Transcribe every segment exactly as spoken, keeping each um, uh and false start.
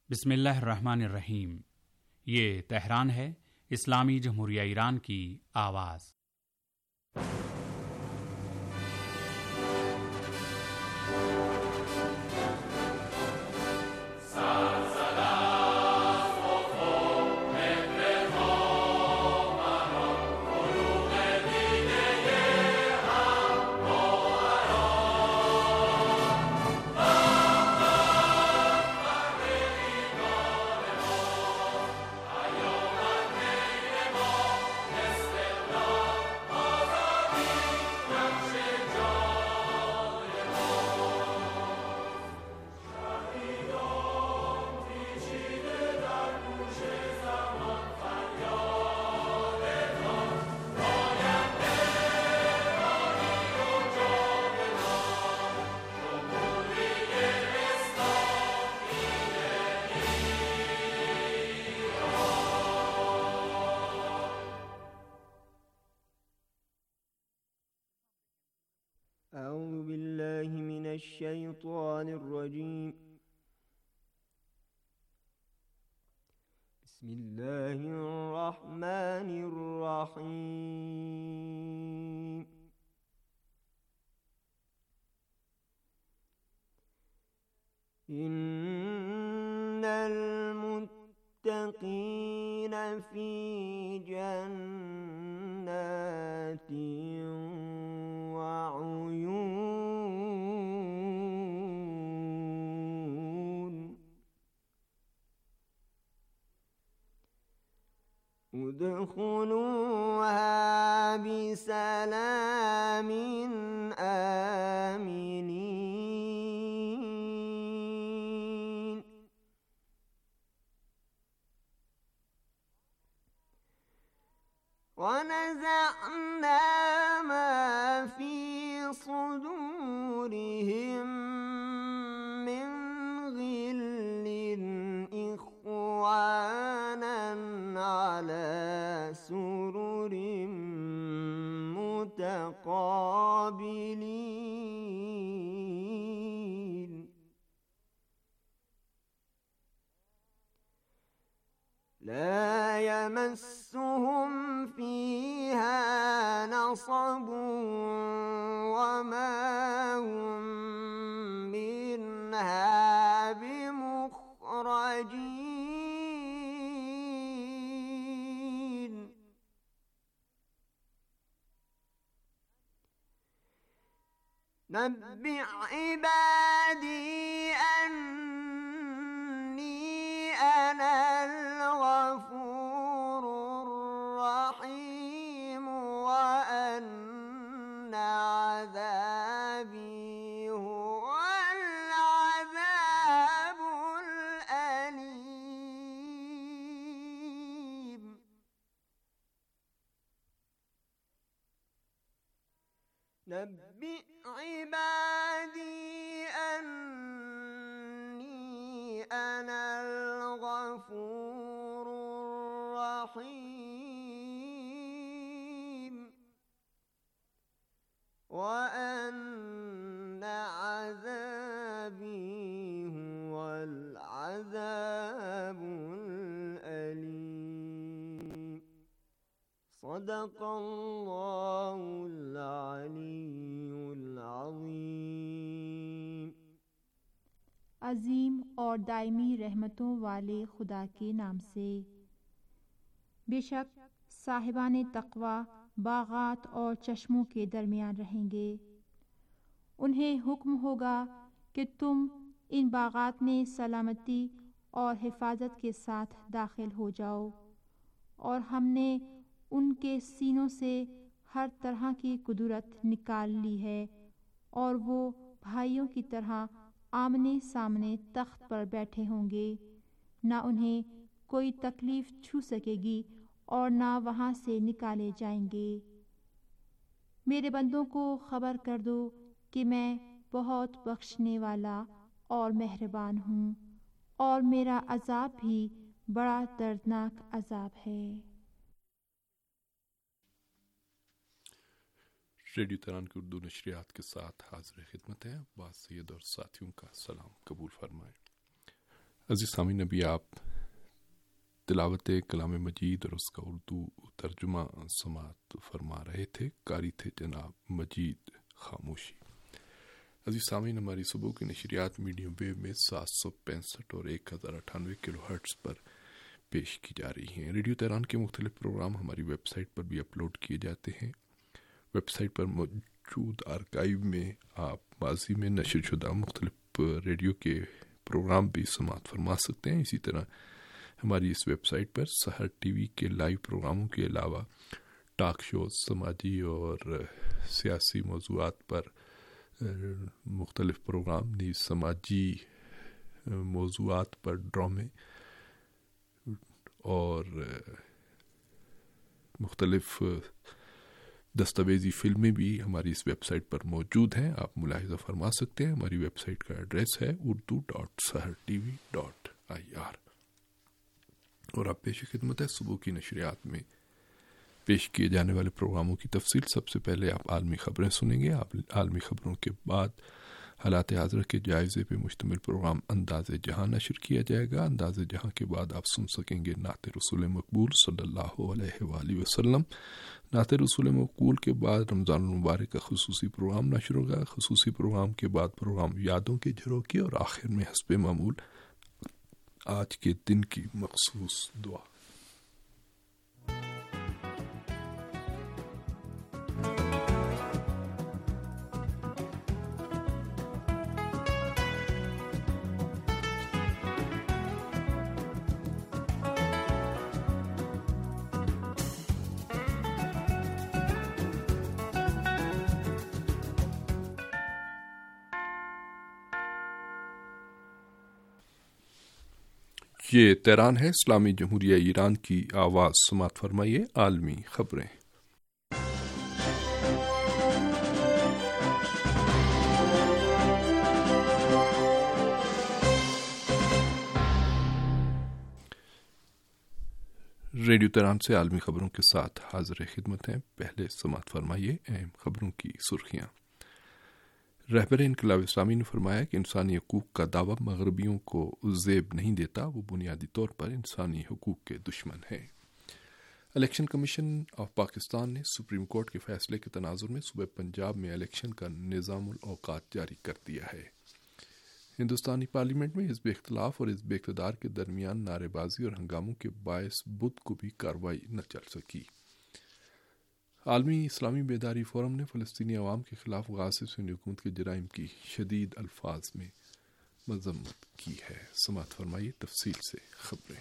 बिस्मिल्लाहिर्रहमानिर्रहीम। ये तेहरान है, इस्लामी जमहूरिया ईरान की आवाज़। أعوذ بالله من الشيطان الرجيم. بسم الله الرحمن الرحيم. إن المتقين في جنات وعيون ادخلوها بسلام آمنين. ونزعنا ما في صدورهم من غل إخوانا على سرر متقابلين. لا يمسهم فيها نصب وما هم منها بمخرجين. نبئ عبادي أني أنا الغفور الرحيم وأن عذابي هو العذاب الأليم. نبئ عبادي أني أنا الغفور الرحيم وأن عذابي هو العذاب الأليم. صدق الله العلي العظيम. अजीम और दायमी रहमतों वाले खुदा के नाम से। बेशक साहिबाने तक़वा बागात और चश्मों के दरमियान रहेंगे। उन्हें हुक्म होगा कि तुम इन बागात में सलामती और हिफाजत के साथ दाखिल हो जाओ, और हमने उनके सीनों से हर तरह की कुदरत निकाल ली है, और वो भाइयों की तरह आमने सामने तख्त पर बैठे होंगे। ना उन्हें कोई तकलीफ छू सकेगी और ना वहाँ से निकाले जाएंगे। मेरे बंदों को खबर कर दो कि मैं बहुत बख्शने वाला और मेहरबान हूँ, और मेरा अजाब भी बड़ा दर्दनाक अजाब है। रेडियो तेहरान की उर्दू नशरियात के साथ हाजिर खिदमत है। अब्बास सैयद और साथियों का सलाम कबूल फरमाएं। عزیز سامعین، ابھی آپ تلاوت کلام مجید اور اس کا اردو ترجمہ سماعت فرما رہے تھے. قاری تھے جناب مجید خاموشی. عزیز سامعین، ہماری صبح کی نشریات میڈیم ویو میں سات سو پینسٹھ اور ایک ہزار اٹھانوے کلو ہرٹز پر پیش کی جا رہی ہیں. ریڈیو تہران کے مختلف پروگرام ہماری ویب سائٹ پر بھی اپلوڈ کیے جاتے ہیں. ویب سائٹ پر موجود آرکائیو میں آپ ماضی میں نشر شدہ مختلف ریڈیو کے پروگرام بھی سماعت فرما سکتے ہیں. اسی طرح ہماری اس ویب سائٹ پر سحر ٹی وی کے لائیو پروگراموں کے علاوہ ٹاک شوز، سماجی اور سیاسی موضوعات پر مختلف پروگرام، نیز سماجی موضوعات پر ڈرامے اور مختلف دستاویزی فلمیں بھی ہماری اس ویب سائٹ پر موجود ہیں. آپ ملاحظہ فرما سکتے ہیں. ہماری ویب سائٹ کا ایڈریس ہے Urdu dot Sahar TV dot I R آر. اور آپ پیش خدمت ہے صبح کی نشریات میں پیش کیے جانے والے پروگراموں کی تفصیل. سب سے پہلے آپ عالمی خبریں سنیں گے. آپ عالمی خبروں کے بعد حالات حاضرہ کے جائزے پہ مشتمل پروگرام انداز جہاں نشر کیا جائے گا. انداز جہاں کے بعد آپ سن سکیں گے نعت رسول مقبول صلی اللہ علیہ وآلہ وسلم. نعت رسول مقبول کے بعد رمضان المبارک کا خصوصی پروگرام نشر ہوگا. خصوصی پروگرام کے بعد پروگرام یادوں کے جھروکے اور آخر میں حسب معمول آج کے دن کی مخصوص دعا. یہ تہران ہے، اسلامی جمہوریہ ایران کی آواز. سماعت فرمائیے عالمی خبریں. ریڈیو تہران سے عالمی خبروں کے ساتھ حاضر خدمت ہیں. پہلے سماعت فرمائیے اہم خبروں کی سرخیاں. رہبر انقلاب اسلامی نے فرمایا کہ انسانی حقوق کا دعویٰ مغربیوں کو زیب نہیں دیتا، وہ بنیادی طور پر انسانی حقوق کے دشمن ہے. الیکشن کمیشن آف پاکستان نے سپریم کورٹ کے فیصلے کے تناظر میں صوبہ پنجاب میں الیکشن کا نظام الاوقات جاری کر دیا ہے. ہندوستانی پارلیمنٹ میں حزب اختلاف اور حزب اقتدار کے درمیان نعرے بازی اور ہنگاموں کے باعث بدھ کو بھی کارروائی نہ چل سکی. عالمی اسلامی بیداری فورم نے فلسطینی عوام کے خلاف غازہ سنی حکومت کے جرائم کی شدید الفاظ میں مذمت کی ہے. سماعت فرمائیے تفصیل سے خبریں.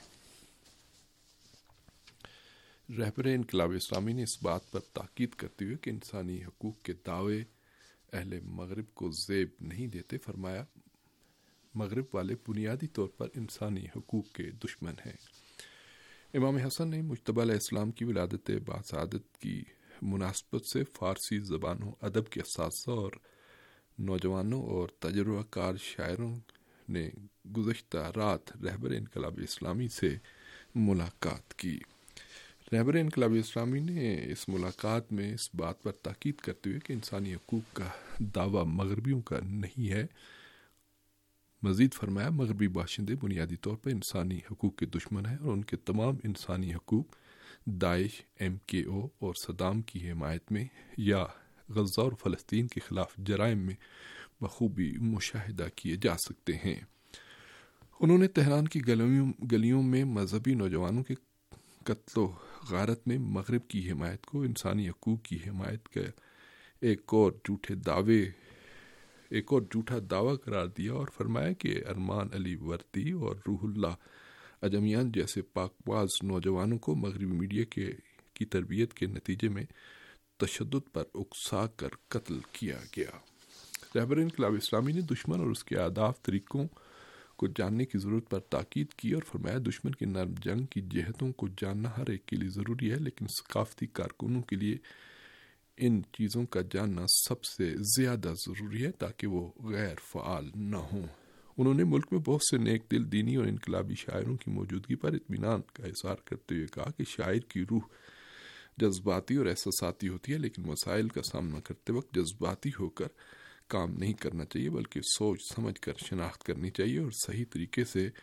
رہبر انقلاب اسلامی نے اس بات پر تاکید کرتے ہوئے کہ انسانی حقوق کے دعوے اہل مغرب کو زیب نہیں دیتے فرمایا مغرب والے بنیادی طور پر انسانی حقوق کے دشمن ہیں. امام حسن نے مجتبی علیہ السلام کی ولادت باسعادت کی مناسبت سے فارسی زبان و ادب کے اساتذہ اور نوجوانوں اور تجربہ کار شاعروں نے گزشتہ رات رہبر انقلاب اسلامی سے ملاقات کی. رہبر انقلاب اسلامی نے اس ملاقات میں اس بات پر تاکید کرتے ہوئے کہ انسانی حقوق کا دعویٰ مغربیوں کا نہیں ہے. مزید فرمایا مغربی باشندے بنیادی طور پر انسانی حقوق کے دشمن ہیں اور ان کے تمام انسانی حقوق داعش، ایم کے او اور صدام کی حمایت میں یا غزہ اور فلسطین کے خلاف جرائم میں بخوبی مشاہدہ کیے جا سکتے ہیں. انہوں نے تہران کی گلیوں گلیوں میں مذہبی نوجوانوں کے قتل و غارت میں مغرب کی حمایت کو انسانی حقوق کی حمایت کا ایک اور جھوٹے دعوے ایک اور جھوٹا دعویٰ قرار دیا اور فرمایا کہ ارمان علی وردی اور روح اللہ اجمیان جیسے پاک باز نوجوانوں کو مغربی میڈیا کے کی تربیت کے نتیجے میں تشدد پر اکسا کر قتل کیا گیا. رہبر انقلاب اسلامی نے دشمن اور اس کے اہداف طریقوں کو جاننے کی ضرورت پر تاکید کی اور فرمایا دشمن کے نرم جنگ کی جہتوں کو جاننا ہر ایک کے لیے ضروری ہے، لیکن ثقافتی کارکنوں کے لیے ان چیزوں کا جاننا سب سے زیادہ ضروری ہے تاکہ وہ غیر فعال نہ ہوں. انہوں نے ملک میں بہت سے نیک دل دینی اور انقلابی شاعروں کی موجودگی پر اطمینان کا اظہار کرتے ہوئے کہا کہ شاعر کی روح جذباتی اور احساساتی ہوتی ہے، لیکن مسائل کا سامنا کرتے وقت جذباتی ہو کر کام نہیں کرنا چاہیے بلکہ سوچ سمجھ کر شناخت کرنی چاہیے اور صحیح طریقے سے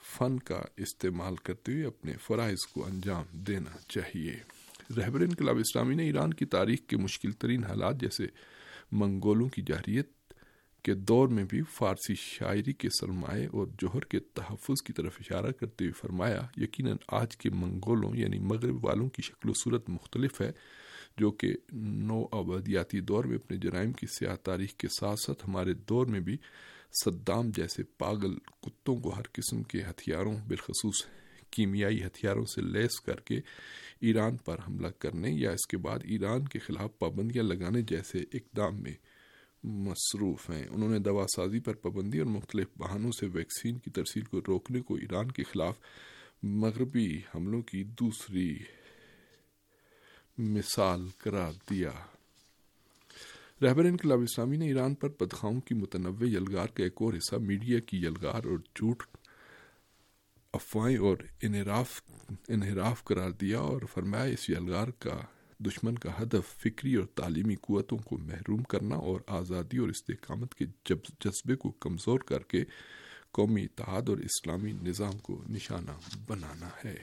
فن کا استعمال کرتے ہوئے اپنے فرائض کو انجام دینا چاہیے۔ رہبر انقلاب اسلامی نے ایران کی تاریخ کے مشکل ترین حالات جیسے منگولوں کی جارحیت کے دور میں بھی فارسی شاعری کے سرمایہ اور جوہر کے تحفظ کی طرف اشارہ کرتے ہوئے فرمایا، یقیناً آج کے منگولوں یعنی مغرب والوں کی شکل و صورت مختلف ہے، جو کہ نو آبادیاتی دور میں اپنے جرائم کی سیاہ تاریخ کے ساتھ ساتھ ہمارے دور میں بھی صدام جیسے پاگل کتوں کو ہر قسم کے ہتھیاروں بالخصوص کیمیائی ہتھیاروں سے لیس کر کے ایران پر حملہ کرنے یا اس کے بعد ایران کے خلاف پابندیاں لگانے جیسے اقدام میں مصروف ہیں۔ انہوں نے دوا سازی پر پابندی اور مختلف بہانوں سے ویکسین کی ترسیل کو روکنے کو ایران کے خلاف مغربی حملوں کی دوسری مثال قرار دیا۔ رہبر انقلاب اسلامی نے ایران پر بدخواہوں کی متنوع یلغار کا ایک اور حصہ میڈیا کی یلغار اور جھوٹ، افواہیں اور انحراف انحراف قرار دیا اور فرمایا اس یلغار کا دشمن کا ہدف فکری اور تعلیمی قوتوں کو محروم کرنا اور آزادی اور استحکامت کے جذبے کو کمزور کر کے قومی اتحاد اور اسلامی نظام کو نشانہ بنانا ہے۔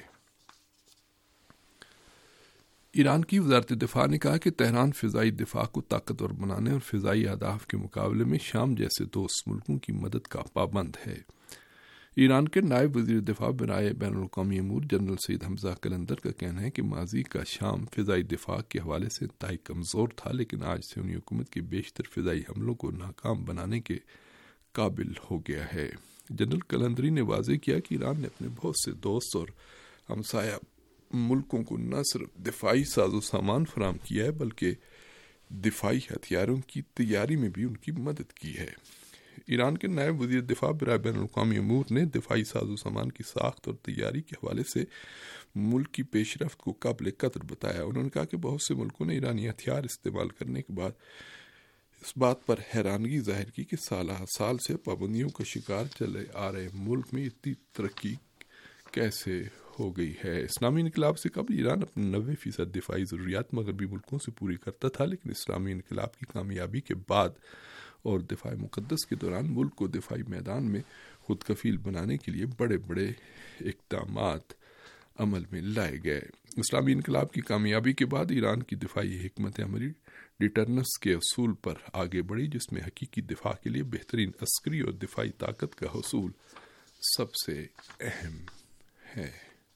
ایران کی وزارت دفاع نے کہا کہ تہران فضائی دفاع کو طاقتور بنانے اور فضائی اہداف کے مقابلے میں شام جیسے دوست ملکوں کی مدد کا پابند ہے۔ ایران کے نائب وزیر دفاع برائے بین الاقوامی امور جنرل سید حمزہ قلندر کا کہنا ہے کہ ماضی کا شام فضائی دفاع کے حوالے سے انتہائی کمزور تھا، لیکن آج سے انہی حکومت کے بیشتر فضائی حملوں کو ناکام بنانے کے قابل ہو گیا ہے۔ جنرل قلندری نے واضح کیا کہ ایران نے اپنے بہت سے دوست اور ہمسایہ ملکوں کو نہ صرف دفاعی ساز و سامان فراہم کیا ہے بلکہ دفاعی ہتھیاروں کی تیاری میں بھی ان کی مدد کی ہے۔ ایران کے نائب وزیر دفاع برائے بین الاقوامی امور نے دفاعی ساز و سامان کی ساخت اور تیاری کے حوالے سے ملک کی پیش رفت کو قابل قدر بتایا۔ انہوں نے کہا کہ بہت سے ملکوں نے ایرانی ہتھیار استعمال کرنے کے بعد اس بات پر حیرانگی ظاہر کی کہ سالہ سال سے پابندیوں کا شکار چلے آ رہے ملک میں اتنی ترقی کیسے ہو گئی ہے۔ اسلامی انقلاب سے قبل ایران اپنے نوے فیصد دفاعی ضروریات مغربی ملکوں سے پوری کرتا تھا، لیکن اسلامی انقلاب کی کامیابی کے بعد اور دفاع مقدس کے دوران ملک کو دفاعی میدان میں خود کفیل بنانے کے لیے بڑے بڑے اقدامات عمل میں لائے گئے۔ اسلامی انقلاب کی کامیابی کے بعد ایران کی دفاعی حکمت عملی ڈیٹرنس کے اصول پر آگے بڑھی، جس میں حقیقی دفاع کے لیے بہترین عسکری اور دفاعی طاقت کا حصول سب سے اہم ہے۔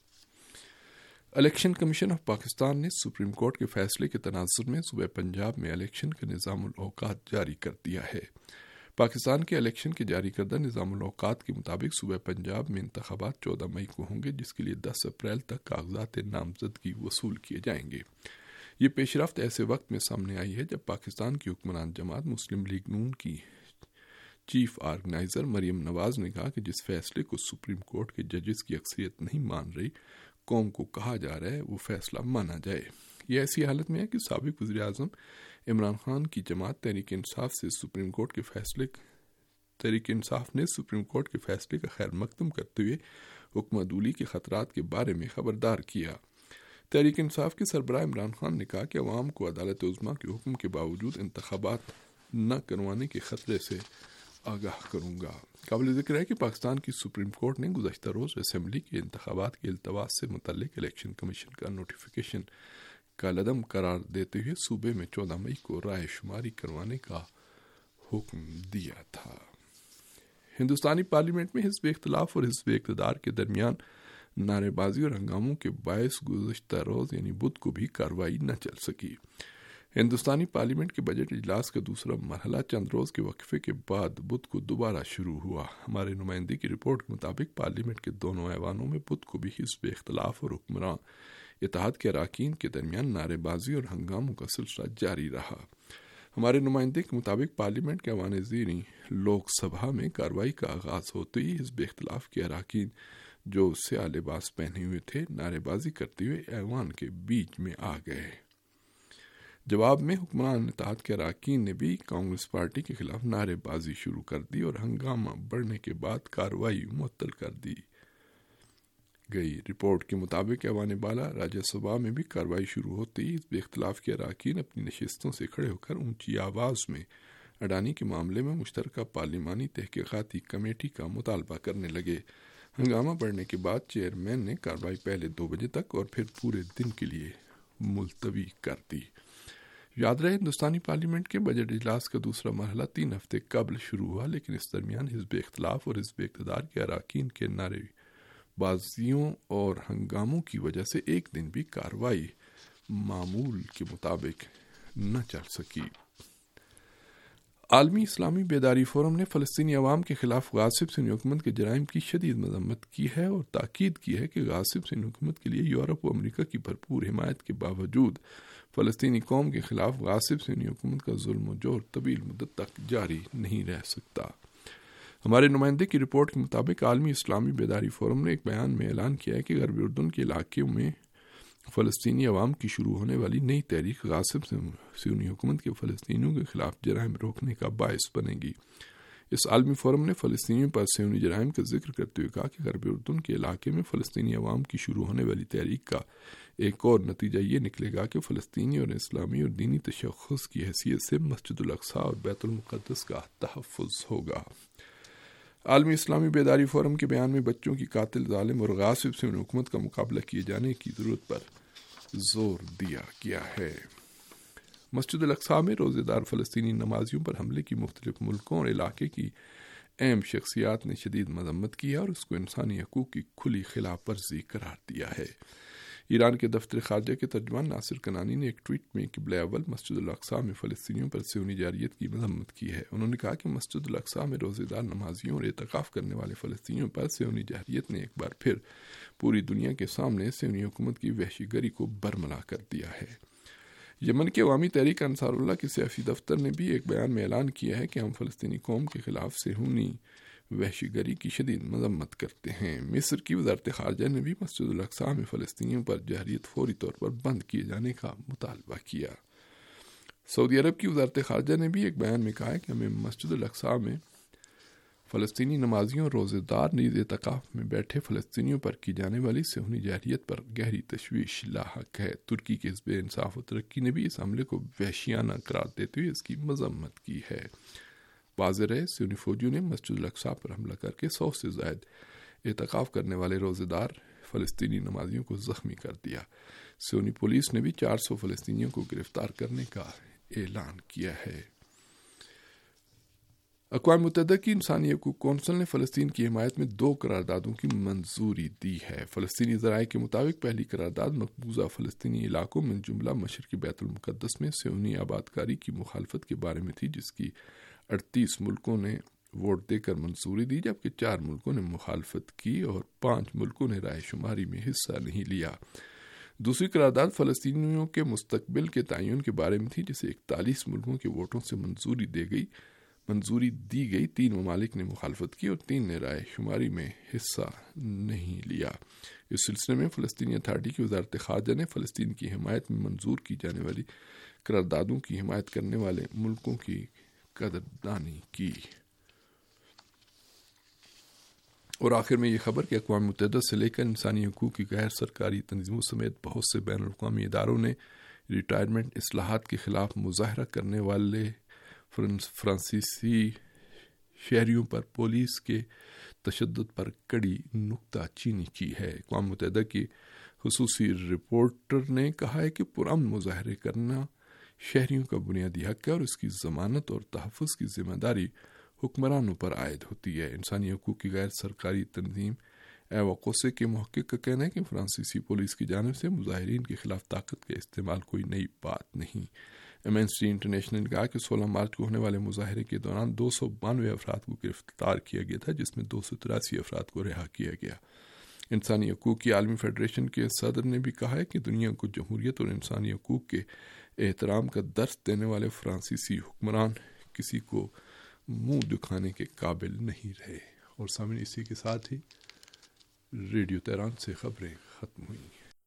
الیکشن کمیشن آف پاکستان نے سپریم کورٹ کے فیصلے کے تناظر میں صوبہ پنجاب میں الیکشن کا نظام الاوقات جاری کر دیا ہے۔ پاکستان کے الیکشن کے جاری کردہ نظام الاوقات کے مطابق صوبہ پنجاب میں انتخابات چودہ مئی کو ہوں گے، جس کے لیے دس اپریل تک کاغذات نامزدگی وصول کیے جائیں گے۔ یہ پیش رفت ایسے وقت میں سامنے آئی ہے جب پاکستان کی حکمران جماعت مسلم لیگ نون کی چیف آرگنائزر مریم نواز نے کہا کہ جس فیصلے کو سپریم کورٹ کے ججز کی اکثریت نہیں مان رہی، قوم کو کہا جا رہا ہے وہ فیصلہ مانا جائے۔ یہ ایسی حالت میں ہے کہ سابق وزیر اعظم عمران خان کی جماعت تحریک انصاف سے سپریم کورٹ کے فیصلے تحریک انصاف نے سپریم کورٹ کے فیصلے کا خیر مقدم کرتے ہوئے حکم عدولی کے خطرات کے بارے میں خبردار کیا۔ تحریک انصاف کے سربراہ عمران خان نے کہا کہ عوام کو عدالت عظمیٰ کے حکم کے باوجود انتخابات نہ کروانے کے خطرے سے آگاہ کروں گا۔ قابل ذکر ہے کہ پاکستان کی سپریم کورٹ نے گزشتہ روز اسمبلی کے انتخابات کے التواس سے متعلق الیکشن کمیشن کا نوٹیفیکیشن کالعدم قرار دیتے ہوئے صوبے میں چودہ مئی کو رائے شماری کروانے کا حکم دیا تھا۔ ہندوستانی پارلیمنٹ میں حزب اختلاف اور حزب اقتدار کے درمیان نعرے بازی اور ہنگاموں کے باعث گزشتہ روز یعنی بدھ کو بھی کارروائی نہ چل سکی۔ ہندوستانی پارلیمنٹ کے بجٹ اجلاس کا دوسرا مرحلہ چند روز کے وقفے کے بعد بدھ کو دوبارہ شروع ہوا۔ ہمارے نمائندے کی رپورٹ کے مطابق پارلیمنٹ کے دونوں ایوانوں میں بدھ کو بھی حزب اختلاف اور حکمران اتحاد کے اراکین کے درمیان نعرے بازی اور ہنگاموں کا سلسلہ جاری رہا۔ ہمارے نمائندے کے مطابق پارلیمنٹ کے ایوان زیریں لوک سبھا میں کارروائی کا آغاز ہوتے ہی حزب اختلاف کے اراکین جو سیاہ لباس پہنے ہوئے تھے نعرے بازی کرتے ہوئے ایوان کے بیچ میں آ گئے۔ جواب میں حکمران اتحاد کے اراکین نے بھی کانگریس پارٹی کے خلاف نعرے بازی شروع کر دی اور ہنگامہ بڑھنے کے بعد کارروائی معطل کر دی گئی۔ رپورٹ کے مطابق ایوان بالا راجیہ سبھا میں بھی کارروائی شروع ہوتے ہی حزب اختلاف کے اراکین اپنی نشستوں سے کھڑے ہو کر اونچی آواز میں اڈانی کے معاملے میں مشترکہ پارلیمانی تحقیقاتی کمیٹی کا مطالبہ کرنے لگے۔ ہنگامہ بڑھنے کے بعد چیئرمین نے کارروائی پہلے دو بجے تک اور پھر پورے دن کے لیے ملتوی کر دی۔ یاد رہے ہندوستانی پارلیمنٹ کے بجٹ اجلاس کا دوسرا مرحلہ تین ہفتے قبل شروع ہوا، لیکن اس درمیان حزب اختلاف اور حزب اقتدار کے اراکین کے نعرے بازیوں اور ہنگاموں کی وجہ سے ایک دن بھی کارروائی معمول کے مطابق نہ چل سکی۔ عالمی اسلامی بیداری فورم نے فلسطینی عوام کے خلاف غاصب سنی حکومت کے جرائم کی شدید مذمت کی ہے اور تاکید کی ہے کہ غاصب سنی حکومت کے لیے یورپ و امریکہ کی بھرپور حمایت کے باوجود فلسطینی قوم کے خلاف غاصب سنی حکومت کا ظلم و جور طویل مدت تک جاری نہیں رہ سکتا۔ ہمارے نمائندے کی رپورٹ کے مطابق عالمی اسلامی بیداری فورم نے ایک بیان میں اعلان کیا ہے کہ غربی اردن کے علاقوں میں فلسطینی عوام کی شروع ہونے والی نئی تحریک غاصب سیونی حکومت کے فلسطینیوں کے خلاف جرائم روکنے کا باعث بنے گی۔ اس عالمی فورم نے فلسطینیوں پر سیونی جرائم کا ذکر کرتے ہوئے کہا کہ غربی اردن کے علاقے میں فلسطینی عوام کی شروع ہونے والی تحریک کا ایک اور نتیجہ یہ نکلے گا کہ فلسطینی اور اسلامی اور دینی تشخص کی حیثیت سے مسجد الاقصی اور بیت المقدس کا تحفظ ہوگا۔ عالمی اسلامی بیداری فورم کے بیان میں بچوں کی قاتل، ظالم اور غاصب سیونی حکومت کا مقابلہ کیے جانے کی ضرورت پر زور دیا گیا ہے۔ مسجد الاقصی میں روزے دار فلسطینی نمازیوں پر حملے کی مختلف ملکوں اور علاقے کی اہم شخصیات نے شدید مذمت کی ہے اور اس کو انسانی حقوق کی کھلی خلاف ورزی قرار دیا ہے۔ ایران کے دفتر خارجہ کے ترجمان ناصر کنانی نے ایک ٹویٹ میں قبلہ اول مسجد الاقصی میں فلسطینیوں پر صہیونی جارحیت کی مذمت کی ہے۔ انہوں نے کہا کہ مسجد الاقصی میں روزے دار نمازیوں اور اعتکاف کرنے والے فلسطینیوں پر صہیونی جارحیت نے ایک بار پھر پوری دنیا کے سامنے صہیونی حکومت کی وحشی گری کو برملا کر دیا ہے۔ یمن کے عوامی تحریک انصار اللہ کے سیاسی دفتر نے بھی ایک بیان میں اعلان کیا ہے کہ ہم فلسطینی قوم کے خلاف صہیونی وحشی گری کی شدید مذمت کرتے ہیں۔ مصر کی وزارت خارجہ نے بھی مسجد الاقصی میں فلسطینیوں پر جارحیت فوری طور پر بند کیے جانے کا مطالبہ کیا۔ سعودی عرب کی وزارت خارجہ نے بھی ایک بیان میں کہا ہے کہ ہمیں مسجد الاقصی میں فلسطینی نمازیوں اور روزے دار نیز اعتکاف میں بیٹھے فلسطینیوں پر کی جانے والی صہیونی جارحیت پر گہری تشویش لاحق ہے۔ ترکی کے حزب انصاف و ترقی نے بھی اس حملے کو وحشیانہ قرار دیتے ہوئے اس کی مذمت کی ہے۔ واضح رہے صہیونی فوجیوں نے مسجد الاقصی پر حملہ کر کے سو سے زائد اعتکاف کرنے والے روزے دار فلسطینی نمازیوں کو زخمی کر دیا۔ صہیونی پولیس نے بھی چار سو فلسطینیوں کو گرفتار کرنے کا اعلان کیا ہے۔ اقوام متحدہ کی انسانی حقوق کونسل نے فلسطین کی حمایت میں دو قراردادوں کی منظوری دی ہے۔ فلسطینی ذرائع کے مطابق پہلی قرارداد مقبوضہ فلسطینی علاقوں میں جملہ مشرقی بیت المقدس میں صہیونی آبادکاری کی مخالفت کے بارے میں تھی، جس کی اڑتیس ملکوں نے ووٹ دے کر منظوری دی، جبکہ چار ملکوں نے مخالفت کی اور پانچ ملکوں نے رائے شماری میں حصہ نہیں لیا۔ دوسری قرارداد فلسطینیوں کے مستقبل کے تعین کے بارے میں تھی، جسے اکتالیس ملکوں کے ووٹوں سے منظوری دے گئی منظوری دی گئی تین ممالک نے مخالفت کی اور تین نے رائے شماری میں حصہ نہیں لیا۔ اس سلسلے میں فلسطینی اتھارٹی کی وزارت خارجہ نے فلسطین کی حمایت میں منظور کی جانے والی قراردادوں کی حمایت کرنے والے ملکوں کی قدردانی کی۔ اور آخر میں یہ خبر کہ اقوام متحدہ سے لے کر انسانی حقوق کی غیر سرکاری تنظیموں سمیت بہت سے بین الاقوامی اداروں نے ریٹائرمنٹ اصلاحات کے خلاف مظاہرہ کرنے والے فرانسیسی شہریوں پر پولیس کے تشدد پر کڑی نکتہ چینی کی ہے۔ اقوام متحدہ کی خصوصی رپورٹر نے کہا ہے کہ پرامن مظاہرے کرنا شہریوں کا بنیادی حق ہے اور اس کی ضمانت اور تحفظ کی ذمہ داری حکمرانوں پر عائد ہوتی ہے۔ انسانی حقوق کی غیر سرکاری تنظیم ایواقوسے کے محقق کا کہنا ہے کہ فرانسیسی پولیس کی جانب سے مظاہرین کے خلاف طاقت کا استعمال کوئی نئی بات نہیں۔ ایمنسٹی انٹرنیشنل نے کہا کہ سولہ مارچ کو ہونے والے مظاہرے کے دوران دو سو بانوے افراد کو گرفتار کیا گیا تھا، جس میں دو سو تراسی افراد کو رہا کیا گیا۔ انسانی حقوق کی عالمی فیڈریشن کے صدر نے بھی کہا ہے کہ دنیا کو جمہوریت اور انسانی حقوق کے احترام کا درس دینے والے فرانسیسی حکمران کسی کو منہ دکھانے کے قابل نہیں رہے۔ اور سامنے اسی کے ساتھ ہی ریڈیو تہران سے خبریں ختم ہوئیں۔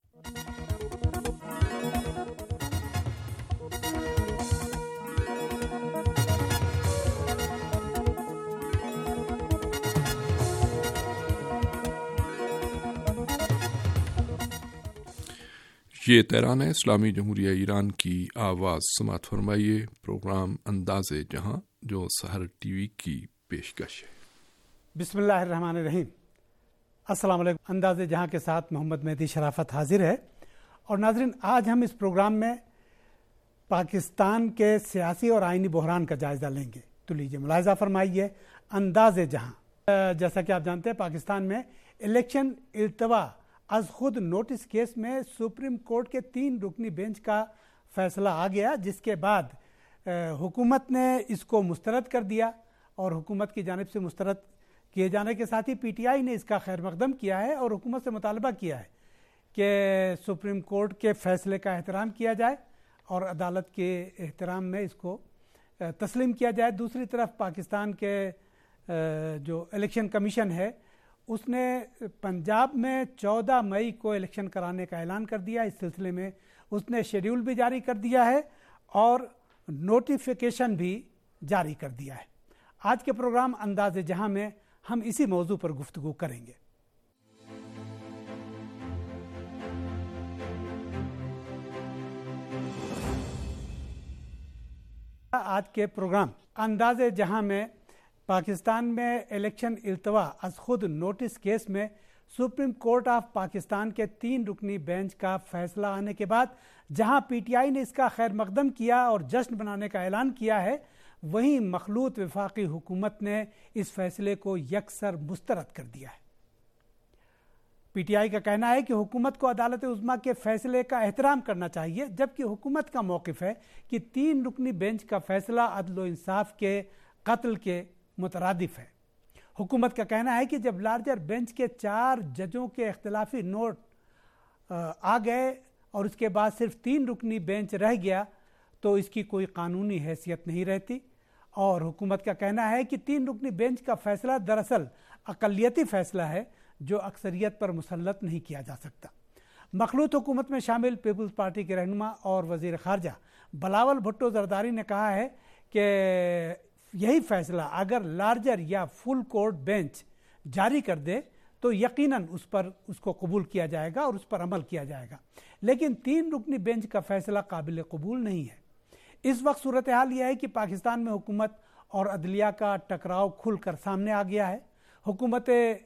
یہ تہران ہے، اسلامی جمہوریہ ایران کی آواز۔ سماعت فرمائیے پروگرام انداز جہاں جو سحر ٹی وی کی پیشکش ہے۔ بسم اللہ الرحمن الرحیم۔ السلام علیکم. انداز جہاں کے ساتھ محمد مہدی شرافت حاضر ہے. اور ناظرین، آج ہم اس پروگرام میں پاکستان کے سیاسی اور آئینی بحران کا جائزہ لیں گے. تو لیجیے ملاحظہ فرمائیے انداز جہاں. جیسا کہ آپ جانتے ہیں پاکستان میں الیکشن التوا از خود نوٹس کیس میں سپریم کورٹ کے تین رکنی بینچ کا فیصلہ آ گیا، جس کے بعد حکومت نے اس کو مسترد کر دیا. اور حکومت کی جانب سے مسترد کیے جانے کے ساتھ ہی پی ٹی آئی نے اس کا خیر مقدم کیا ہے اور حکومت سے مطالبہ کیا ہے کہ سپریم کورٹ کے فیصلے کا احترام کیا جائے اور عدالت کے احترام میں اس کو تسلیم کیا جائے. دوسری طرف پاکستان کے جو الیکشن کمیشن ہے اس نے پنجاب میں چودہ مئی کو الیکشن کرانے کا اعلان کر دیا. اس سلسلے میں اس نے شیڈیول بھی جاری کر دیا ہے اور نوٹیفیکیشن بھی جاری کر دیا ہے. آج کے پروگرام انداز جہاں میں ہم اسی موضوع پر گفتگو کریں گے. آج کے پروگرام انداز جہاں میں پاکستان میں الیکشن التوا از خود نوٹس کیس میں سپریم کورٹ آف پاکستان کے تین رکنی بینچ کا فیصلہ آنے کے بعد جہاں پی ٹی آئی نے اس کا خیر مقدم کیا اور جشن منانے کا اعلان کیا ہے، وہیں مخلوط وفاقی حکومت نے اس فیصلے کو یکسر مسترد کر دیا ہے. پی ٹی آئی کا کہنا ہے کہ حکومت کو عدالت عظمیٰ کے فیصلے کا احترام کرنا چاہیے، جبکہ حکومت کا موقف ہے کہ تین رکنی بینچ کا فیصلہ عدل و انصاف کے قتل کے مترادف ہے. حکومت کا کہنا ہے کہ جب لارجر بینچ کے چار ججوں کے اختلافی نوٹ آ گئے اور اس کے بعد صرف تین رکنی بینچ رہ گیا تو اس کی کوئی قانونی حیثیت نہیں رہتی. اور حکومت کا کہنا ہے کہ تین رکنی بینچ کا فیصلہ دراصل اقلیتی فیصلہ ہے جو اکثریت پر مسلط نہیں کیا جا سکتا. مخلوط حکومت میں شامل پیپلز پارٹی کے رہنما اور وزیر خارجہ بلاول بھٹو زرداری نے کہا ہے کہ یہی فیصلہ اگر لارجر یا فل کورٹ بینچ جاری کر دے تو یقیناً اس پر اس کو قبول کیا جائے گا اور اس پر عمل کیا جائے گا، لیکن تین رکنی بینچ کا فیصلہ قابل قبول نہیں ہے. اس وقت صورتحال یہ ہے کہ پاکستان میں حکومت اور عدلیہ کا ٹکراؤ کھل کر سامنے آ گیا ہے. حکومت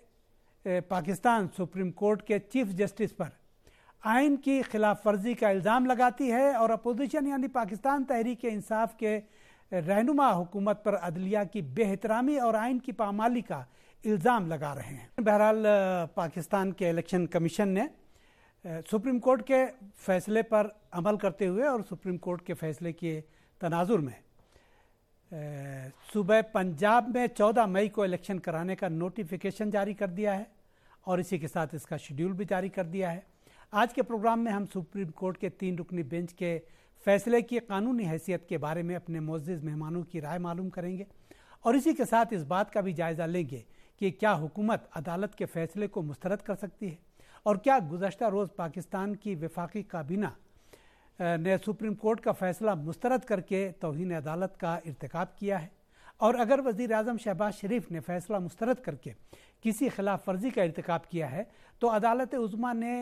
پاکستان سپریم کورٹ کے چیف جسٹس پر آئین کی خلاف ورزی کا الزام لگاتی ہے اور اپوزیشن یعنی پاکستان تحریک انصاف کے رہنما حکومت پر عدلیہ کی بے احترامی اور آئین کی پامالی کا الزام لگا رہے ہیں. بہرحال پاکستان کے الیکشن کمیشن نے سپریم کورٹ کے فیصلے پر عمل کرتے ہوئے اور سپریم کورٹ کے فیصلے کے تناظر میں صوبہ پنجاب میں چودہ مئی کو الیکشن کرانے کا نوٹیفیکیشن جاری کر دیا ہے اور اسی کے ساتھ اس کا شیڈیول بھی جاری کر دیا ہے. آج کے پروگرام میں ہم سپریم کورٹ کے تین رکنی بینچ کے فیصلے کی قانونی حیثیت کے بارے میں اپنے معزز مہمانوں کی رائے معلوم کریں گے اور اسی کے ساتھ اس بات کا بھی جائزہ لیں گے کہ کیا حکومت عدالت کے فیصلے کو مسترد کر سکتی ہے اور کیا گزشتہ روز پاکستان کی وفاقی کابینہ نے سپریم کورٹ کا فیصلہ مسترد کر کے توہین عدالت کا ارتکاب کیا ہے، اور اگر وزیر اعظم شہباز شریف نے فیصلہ مسترد کر کے کسی خلاف ورزی کا ارتکاب کیا ہے تو عدالت عظمیٰ نے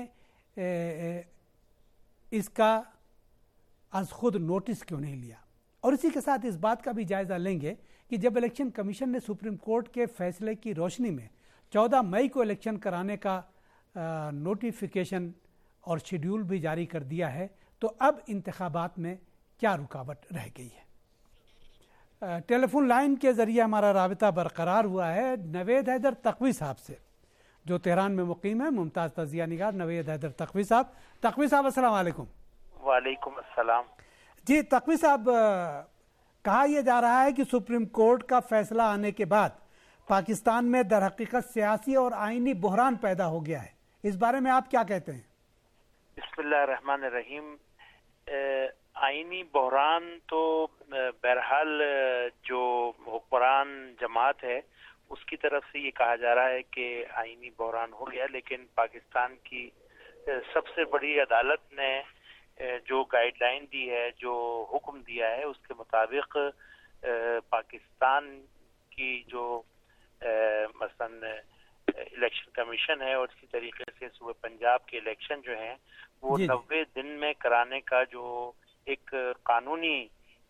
اس کا از خود نوٹس کیوں نہیں لیا. اور اسی کے ساتھ اس بات کا بھی جائزہ لیں گے کہ جب الیکشن کمیشن نے سپریم کورٹ کے فیصلے کی روشنی میں چودہ مئی کو الیکشن کرانے کا نوٹیفیکیشن اور شیڈیول بھی جاری کر دیا ہے تو اب انتخابات میں کیا رکاوٹ رہ گئی ہے. ٹیلی فون لائن کے ذریعے ہمارا رابطہ برقرار ہوا ہے نوید حیدر تقوی صاحب سے جو تہران میں مقیم ہے. ممتاز تجزیہ نگار نوید حیدر تقوی صاحب. تقوی صاحب السلام علیکم. وعلیکم السلام. جی تقوی صاحب، کہا یہ جا رہا ہے کہ سپریم کورٹ کا فیصلہ آنے کے بعد پاکستان میں در حقیقت سیاسی اور آئینی بحران پیدا ہو گیا ہے، اس بارے میں آپ کیا کہتے ہیں؟ بسم اللہ الرحمن الرحیم. آئینی بحران تو بہرحال جو حکمران جماعت ہے اس کی طرف سے یہ کہا جا رہا ہے کہ آئینی بحران ہو گیا، لیکن پاکستان کی سب سے بڑی عدالت نے جو گائیڈ لائن دی ہے، جو حکم دیا ہے، اس کے مطابق پاکستان کی جو مثلا الیکشن کمیشن ہے اور اسی طریقے سے صوبہ پنجاب کے الیکشن جو ہیں وہ نوے دن میں کرانے کا جو ایک قانونی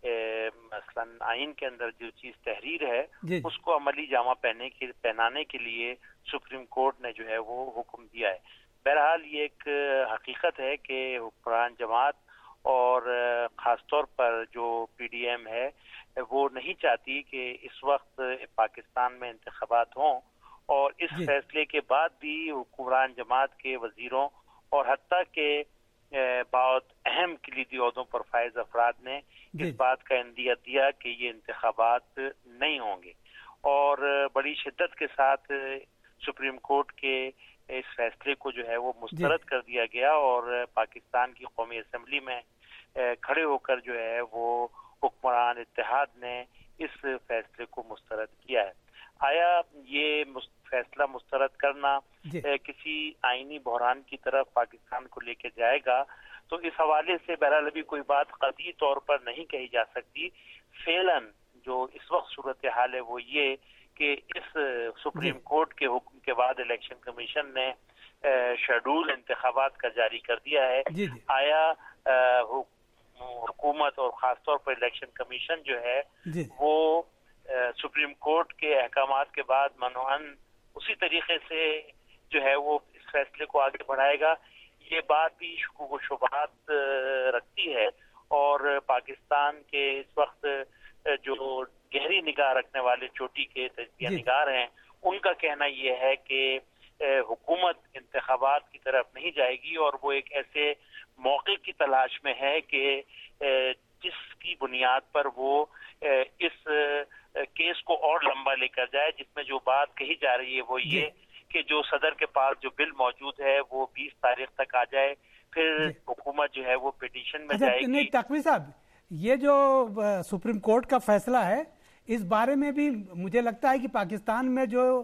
مثلا آئین کے اندر جو چیز تحریر ہے جی اس کو عملی جامہ پہننے کے پہنانے کے لیے سپریم کورٹ نے جو ہے وہ حکم دیا ہے. بہرحال یہ ایک حقیقت ہے کہ حکمران جماعت اور خاص طور پر جو پی ڈی ایم ہے وہ نہیں چاہتی کہ اس وقت پاکستان میں انتخابات ہوں، اور اس جی. فیصلے کے بعد بھی حکمران جماعت کے وزیروں اور حتیٰ کہ بہت اہم کلیدی عہدوں پر فائز افراد نے جی. اس بات کا اندیہ دیا کہ یہ انتخابات نہیں ہوں گے، اور بڑی شدت کے ساتھ سپریم کورٹ کے اس فیصلے کو جو ہے وہ مسترد کر دیا گیا، اور پاکستان کی قومی اسمبلی میں کھڑے ہو کر جو ہے وہ حکمران اتحاد نے اس فیصلے کو مسترد کیا ہے. آیا یہ فیصلہ مسترد کرنا جی. کسی آئینی بحران کی طرف پاکستان کو لے کے جائے گا؟ تو اس حوالے سے بہرحال ابھی کوئی بات قطعی طور پر نہیں کہی جا سکتی. فعلاً جو اس وقت صورتحال ہے وہ یہ کہ اس سپریم کورٹ کے حکم کے بعد الیکشن کمیشن نے شیڈول انتخابات کا جاری کر دیا ہے. جی جی. آیا حکومت اور خاص طور پر الیکشن کمیشن جو ہے جی. وہ سپریم کورٹ کے احکامات کے بعد منوعاً اسی طریقے سے جو ہے وہ اس فیصلے کو آگے بڑھائے گا؟ یہ بات بھی شکوک و شبہات رکھتی ہے، اور پاکستان کے اس وقت جو گہری نگاہ رکھنے والے چوٹی کے تجزیہ نگار ہیں ان کا کہنا یہ ہے کہ حکومت انتخابات کی طرف نہیں جائے گی، اور وہ ایک ایسے موقع کی تلاش میں ہے کہ جس کی بنیاد پر وہ اس کیس کو اور لمبا لے کر جائے، جس میں جو بات کہی جا رہی ہے وہ یہ کہ جو صدر کے پاس جو بل موجود ہے وہ بیس تاریخ تک آ جائے، پھر حکومت جو ہے وہ پیٹیشن میں جائے گی. نہیں تقوی صاحب، یہ جو سپریم کورٹ کا فیصلہ ہے اس بارے میں بھی مجھے لگتا ہے کہ پاکستان میں جو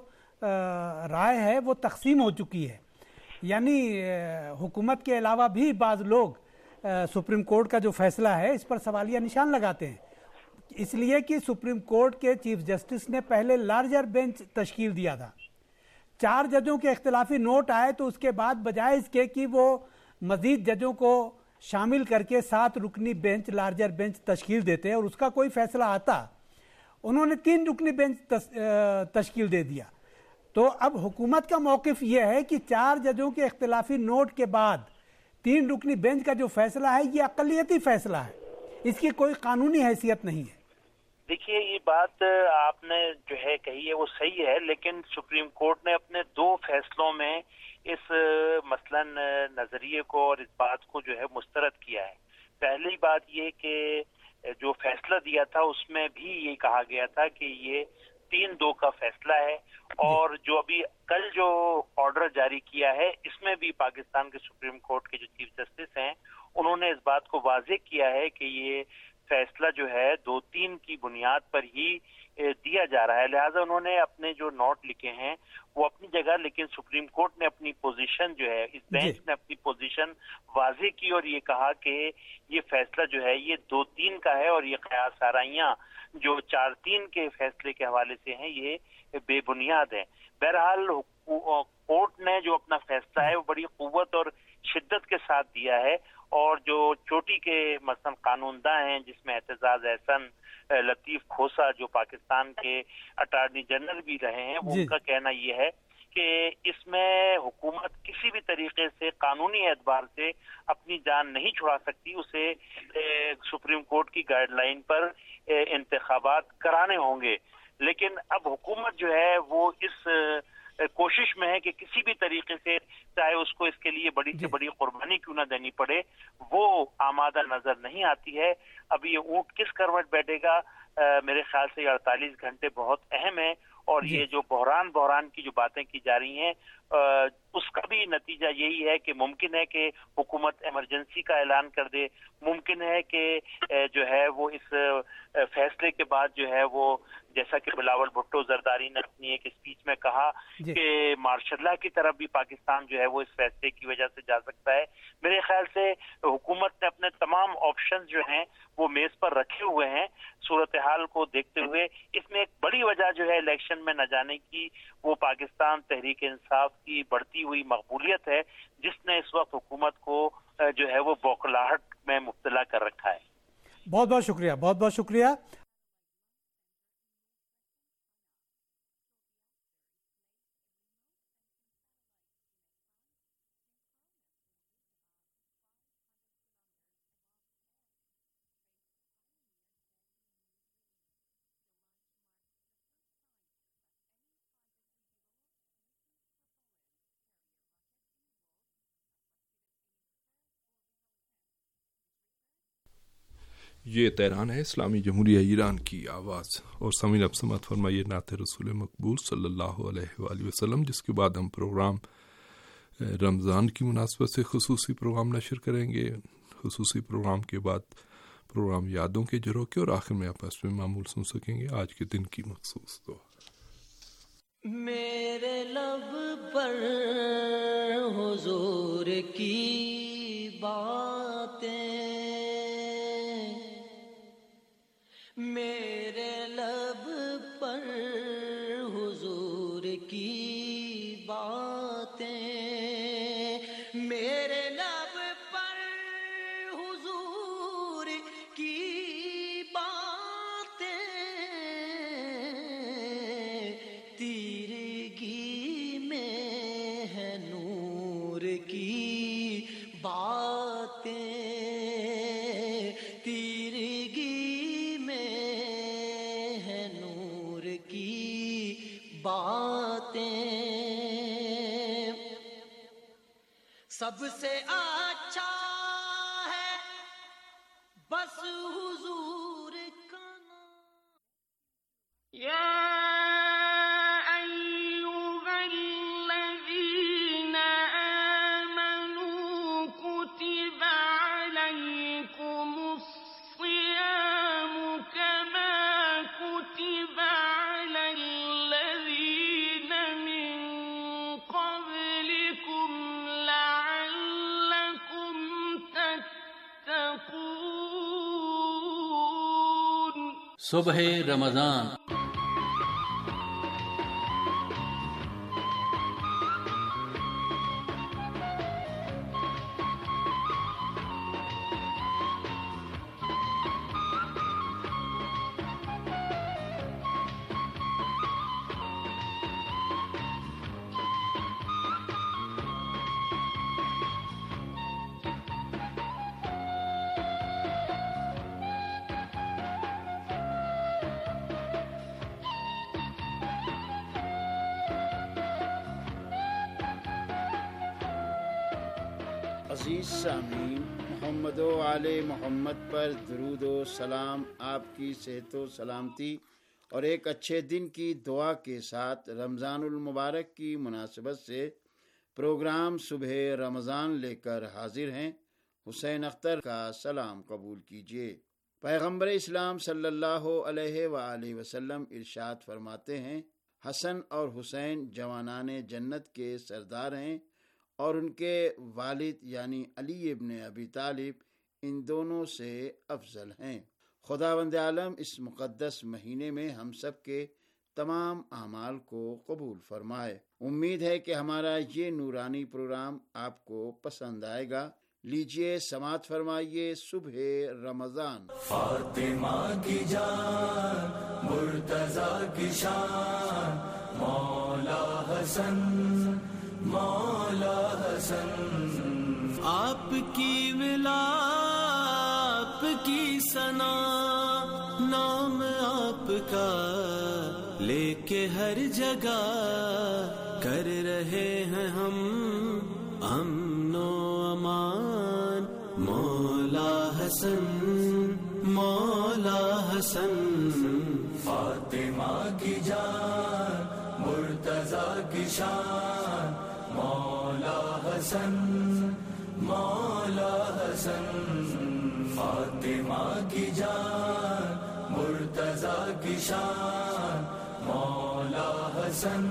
رائے ہے وہ تقسیم ہو چکی ہے، یعنی حکومت کے علاوہ بھی بعض لوگ سپریم کورٹ کا جو فیصلہ ہے اس پر سوالیہ نشان لگاتے ہیں، اس لیے کہ سپریم کورٹ کے چیف جسٹس نے پہلے لارجر بینچ تشکیل دیا تھا. چار ججوں کے اختلافی نوٹ آئے تو اس کے بعد بجائے اس کے کہ وہ مزید ججوں کو شامل کر کے سات رکنی بینچ لارجر بینچ تشکیل دیتے اور اس کا کوئی فیصلہ آتا، انہوں نے تین رکنی بینچ تشکیل دے دیا. تو اب حکومت کا موقف یہ ہے کہ چار ججوں کے اختلافی نوٹ کے بعد تین رکنی بینچ کا جو فیصلہ ہے یہ اقلیتی فیصلہ ہے، اس کی کوئی قانونی حیثیت نہیں ہے. دیکھیے یہ بات آپ نے جو ہے کہی ہے وہ صحیح ہے، لیکن سپریم کورٹ نے اپنے دو فیصلوں میں اس مثلا نظریے کو اور اس بات کو جو ہے مسترد کیا ہے. پہلی بات یہ کہ جو فیصلہ دیا تھا اس میں بھی یہ کہا گیا تھا کہ یہ تین دو کا فیصلہ ہے، اور جو ابھی کل جو آرڈر جاری کیا ہے اس میں بھی پاکستان کے سپریم کورٹ کے جو چیف جسٹس ہیں انہوں نے اس بات کو واضح کیا ہے کہ یہ فیصلہ جو ہے دو تین کی بنیاد پر ہی دیا جا رہا ہے. لہٰذا انہوں نے اپنے جو نوٹ لکھے ہیں وہ اپنی جگہ، لیکن سپریم کورٹ نے اپنی پوزیشن جو ہے، اس بینچ نے اپنی پوزیشن واضح کی اور یہ کہا کہ یہ فیصلہ جو ہے یہ دو تین کا ہے، اور یہ قیاس آرائیاں جو چار تین کے فیصلے کے حوالے سے ہیں یہ بے بنیاد ہیں. بہرحال کورٹ نے جو اپنا فیصلہ ہے وہ بڑی قوت اور شدت کے ساتھ دیا ہے، اور جو چوٹی کے مثلا قانون داں ہیں جس میں اعتزاز احسن، لطیف کھوسا جو پاکستان کے اٹارنی جنرل بھی رہے ہیں، وہ ان کا کہنا یہ ہے کہ اس میں حکومت کسی بھی طریقے سے قانونی اعتبار سے اپنی جان نہیں چھڑا سکتی، اسے سپریم کورٹ کی گائیڈ لائن پر انتخابات کرانے ہوں گے. لیکن اب حکومت جو ہے وہ اس کوشش میں ہے کہ کسی بھی طریقے سے چاہے اس کو اس کے لیے بڑی سے بڑی قربانی کیوں نہ دینی پڑے وہ آمادہ نظر نہیں آتی ہے. اب یہ اونٹ کس کروٹ بیٹھے گا، میرے خیال سے یہ اڑتالیس گھنٹے بہت اہم ہے، اور یہ جو بحران بحران کی جو باتیں کی جا رہی ہیں اس کا بھی نتیجہ یہی ہے کہ ممکن ہے کہ حکومت ایمرجنسی کا اعلان کر دے، ممکن ہے کہ جو ہے وہ اس فیصلے کے بعد جو ہے وہ جیسا کہ بلاول بھٹو زرداری نے اپنی ایک اسپیچ میں کہا کہ مارشل لا کی طرف بھی پاکستان جو ہے وہ اس فیصلے کی وجہ سے جا سکتا ہے. میرے خیال سے حکومت نے اپنے تمام آپشن جو ہیں وہ میز پر رکھے ہوئے ہیں صورتحال کو دیکھتے ہوئے. اس میں ایک بڑی وجہ جو ہے الیکشن میں نہ جانے کی وہ پاکستان تحریک انصاف کی بڑھتی ہوئی مقبولیت ہے، جس نے اس وقت حکومت کو جو ہے وہ بوکھلاہٹ میں مبتلا کر رکھا ہے. بہت بہت شکریہ، بہت بہت شکریہ۔ یہ تہران ہے، اسلامی جمہوریہ ایران کی آواز۔ اور سامعین اب سماعت فرمائیے نعت رسول مقبول صلی اللہ علیہ وآلہ وسلم، جس کے بعد ہم پروگرام رمضان کی مناسبت سے خصوصی پروگرام نشر کریں گے۔ خصوصی پروگرام کے بعد پروگرام یادوں کے جھروکے، اور آخر میں آپ اس میں معمول سن سکیں گے آج کے دن کی مخصوص دعا۔ میرے لب پر حضور کی باتیں، میرے لب پر حضور کی باتیں، میرے لب پر حضور کی باتیں، تیرگی میں ہے نور کی باتیں، تیرگی میں ہے نور کی باتیں، سب سے اچھا ہے بس حضور کا نام۔ یا صبح رمضان۔ عزیز سامعین، محمد و آل محمد پر درود و سلام، آپ کی صحت و سلامتی اور ایک اچھے دن کی دعا کے ساتھ رمضان المبارک کی مناسبت سے پروگرام صبح رمضان لے کر حاضر ہیں۔ حسین اختر کا سلام قبول کیجیے۔ پیغمبر اسلام صلی اللہ علیہ وآلہ وسلم ارشاد فرماتے ہیں، حسن اور حسین جوانان جنت کے سردار ہیں، اور ان کے والد یعنی علی ابن ابی طالب ان دونوں سے افضل ہیں۔ خداوند عالم اس مقدس مہینے میں ہم سب کے تمام اعمال کو قبول فرمائے۔ امید ہے کہ ہمارا یہ نورانی پروگرام آپ کو پسند آئے گا۔ لیجئے سماعت فرمائیے صبح رمضان۔ فاطمہ کی جان، مرتضیٰ کی شان، مولا حسن مولا حسن، آپ کی ولا آپ کی ثنا، نام آپ کا لے کے ہر جگہ کر رہے ہیں ہم امن و امان، مولا حسن مولا حسن۔ فاطمہ کی جان، مرتضیٰ کی شان، مولا حسن مولا حسن، فاطمہ کی جان، مرتضیٰ کی شان، مولا حسن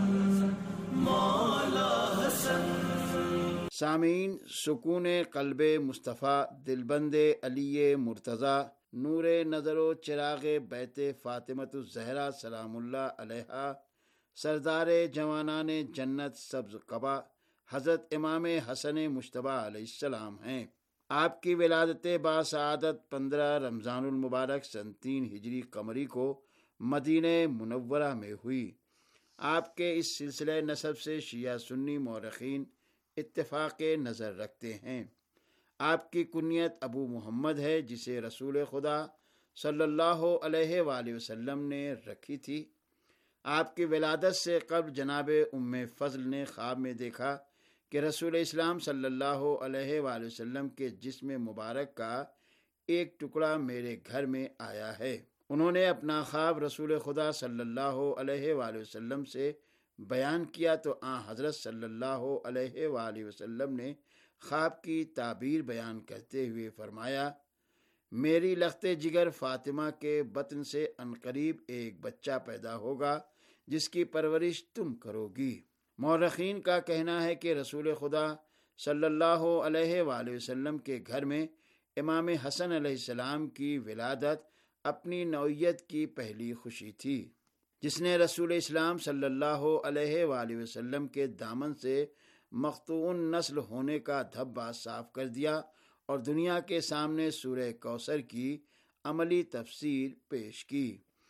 مولا حسن۔ سامعین، سکون قلب مصطفیٰ، دلبند علی مرتضیٰ، نور نظر و چراغ بیت فاطمۃ الزہرا سلام اللہ علیہا، سردار جوانان جنت سبز قبا، حضرت امام حسن مجتبیٰ علیہ السلام ہیں۔ آپ کی ولادت باسعادت پندرہ رمضان المبارک سن تین ہجری قمری کو مدینہ منورہ میں ہوئی۔ آپ کے اس سلسلہ نسب سے شیعہ سنی مورخین اتفاق نظر رکھتے ہیں۔ آپ کی کنیت ابو محمد ہے، جسے رسول خدا صلی اللہ علیہ وآلہ وسلم نے رکھی تھی۔ آپ کی ولادت سے قبل جناب ام فضل نے خواب میں دیکھا کہ رسول اسلام صلی اللہ علیہ وآلہ وسلم کے جسم مبارک کا ایک ٹکڑا میرے گھر میں آیا ہے۔ انہوں نے اپنا خواب رسول خدا صلی اللہ علیہ وآلہ وسلم سے بیان کیا تو آن حضرت صلی اللہ علیہ وآلہ وسلم نے خواب کی تعبیر بیان کرتے ہوئے فرمایا، میری لخت جگر فاطمہ کے بطن سے عنقریب ایک بچہ پیدا ہوگا جس کی پرورش تم کرو گی۔ مورخین کا کہنا ہے کہ رسول خدا صلی اللہ علیہ وآلہ وسلم کے گھر میں امام حسن علیہ السلام کی ولادت اپنی نوعیت کی پہلی خوشی تھی، جس نے رسول اسلام صلی اللہ علیہ وآلہ وسلم کے دامن سے مقطوع نسل ہونے کا دھبا صاف کر دیا اور دنیا کے سامنے سورہ کوثر کی عملی تفسیر پیش کی۔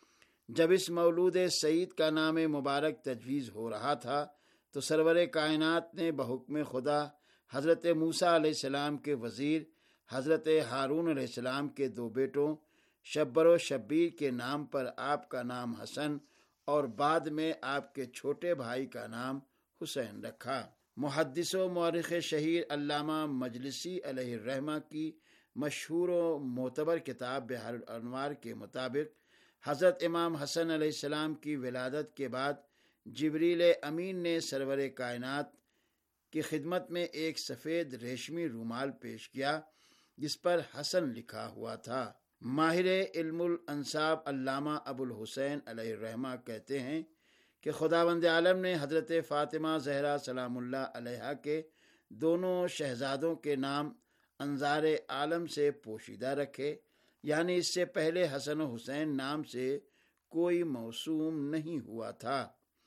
جب اس مولود سعید کا نام مبارک تجویز ہو رہا تھا تو سرور کائنات نے بحکم خدا حضرت موسیٰ علیہ السلام کے وزیر حضرت ہارون علیہ السلام کے دو بیٹوں شبر و شبیر کے نام پر آپ کا نام حسن اور بعد میں آپ کے چھوٹے بھائی کا نام حسین رکھا۔ محدث و مورخ شہیر علامہ مجلسی علیہ الرحمہ کی مشہور و معتبر کتاب بحر الانوار کے مطابق حضرت امام حسن علیہ السلام کی ولادت کے بعد جبریل امین نے سرور کائنات کی خدمت میں ایک سفید ریشمی رومال پیش کیا جس پر حسن لکھا ہوا تھا۔ ماہر علم الانساب علامہ ابو الحسین علیہ الرحمہ کہتے ہیں کہ خداوند عالم نے حضرت فاطمہ زہرا سلام اللہ علیہا کے دونوں شہزادوں کے نام انظار عالم سے پوشیدہ رکھے، یعنی اس سے پہلے حسن و حسین نام سے کوئی موسوم نہیں ہوا تھا۔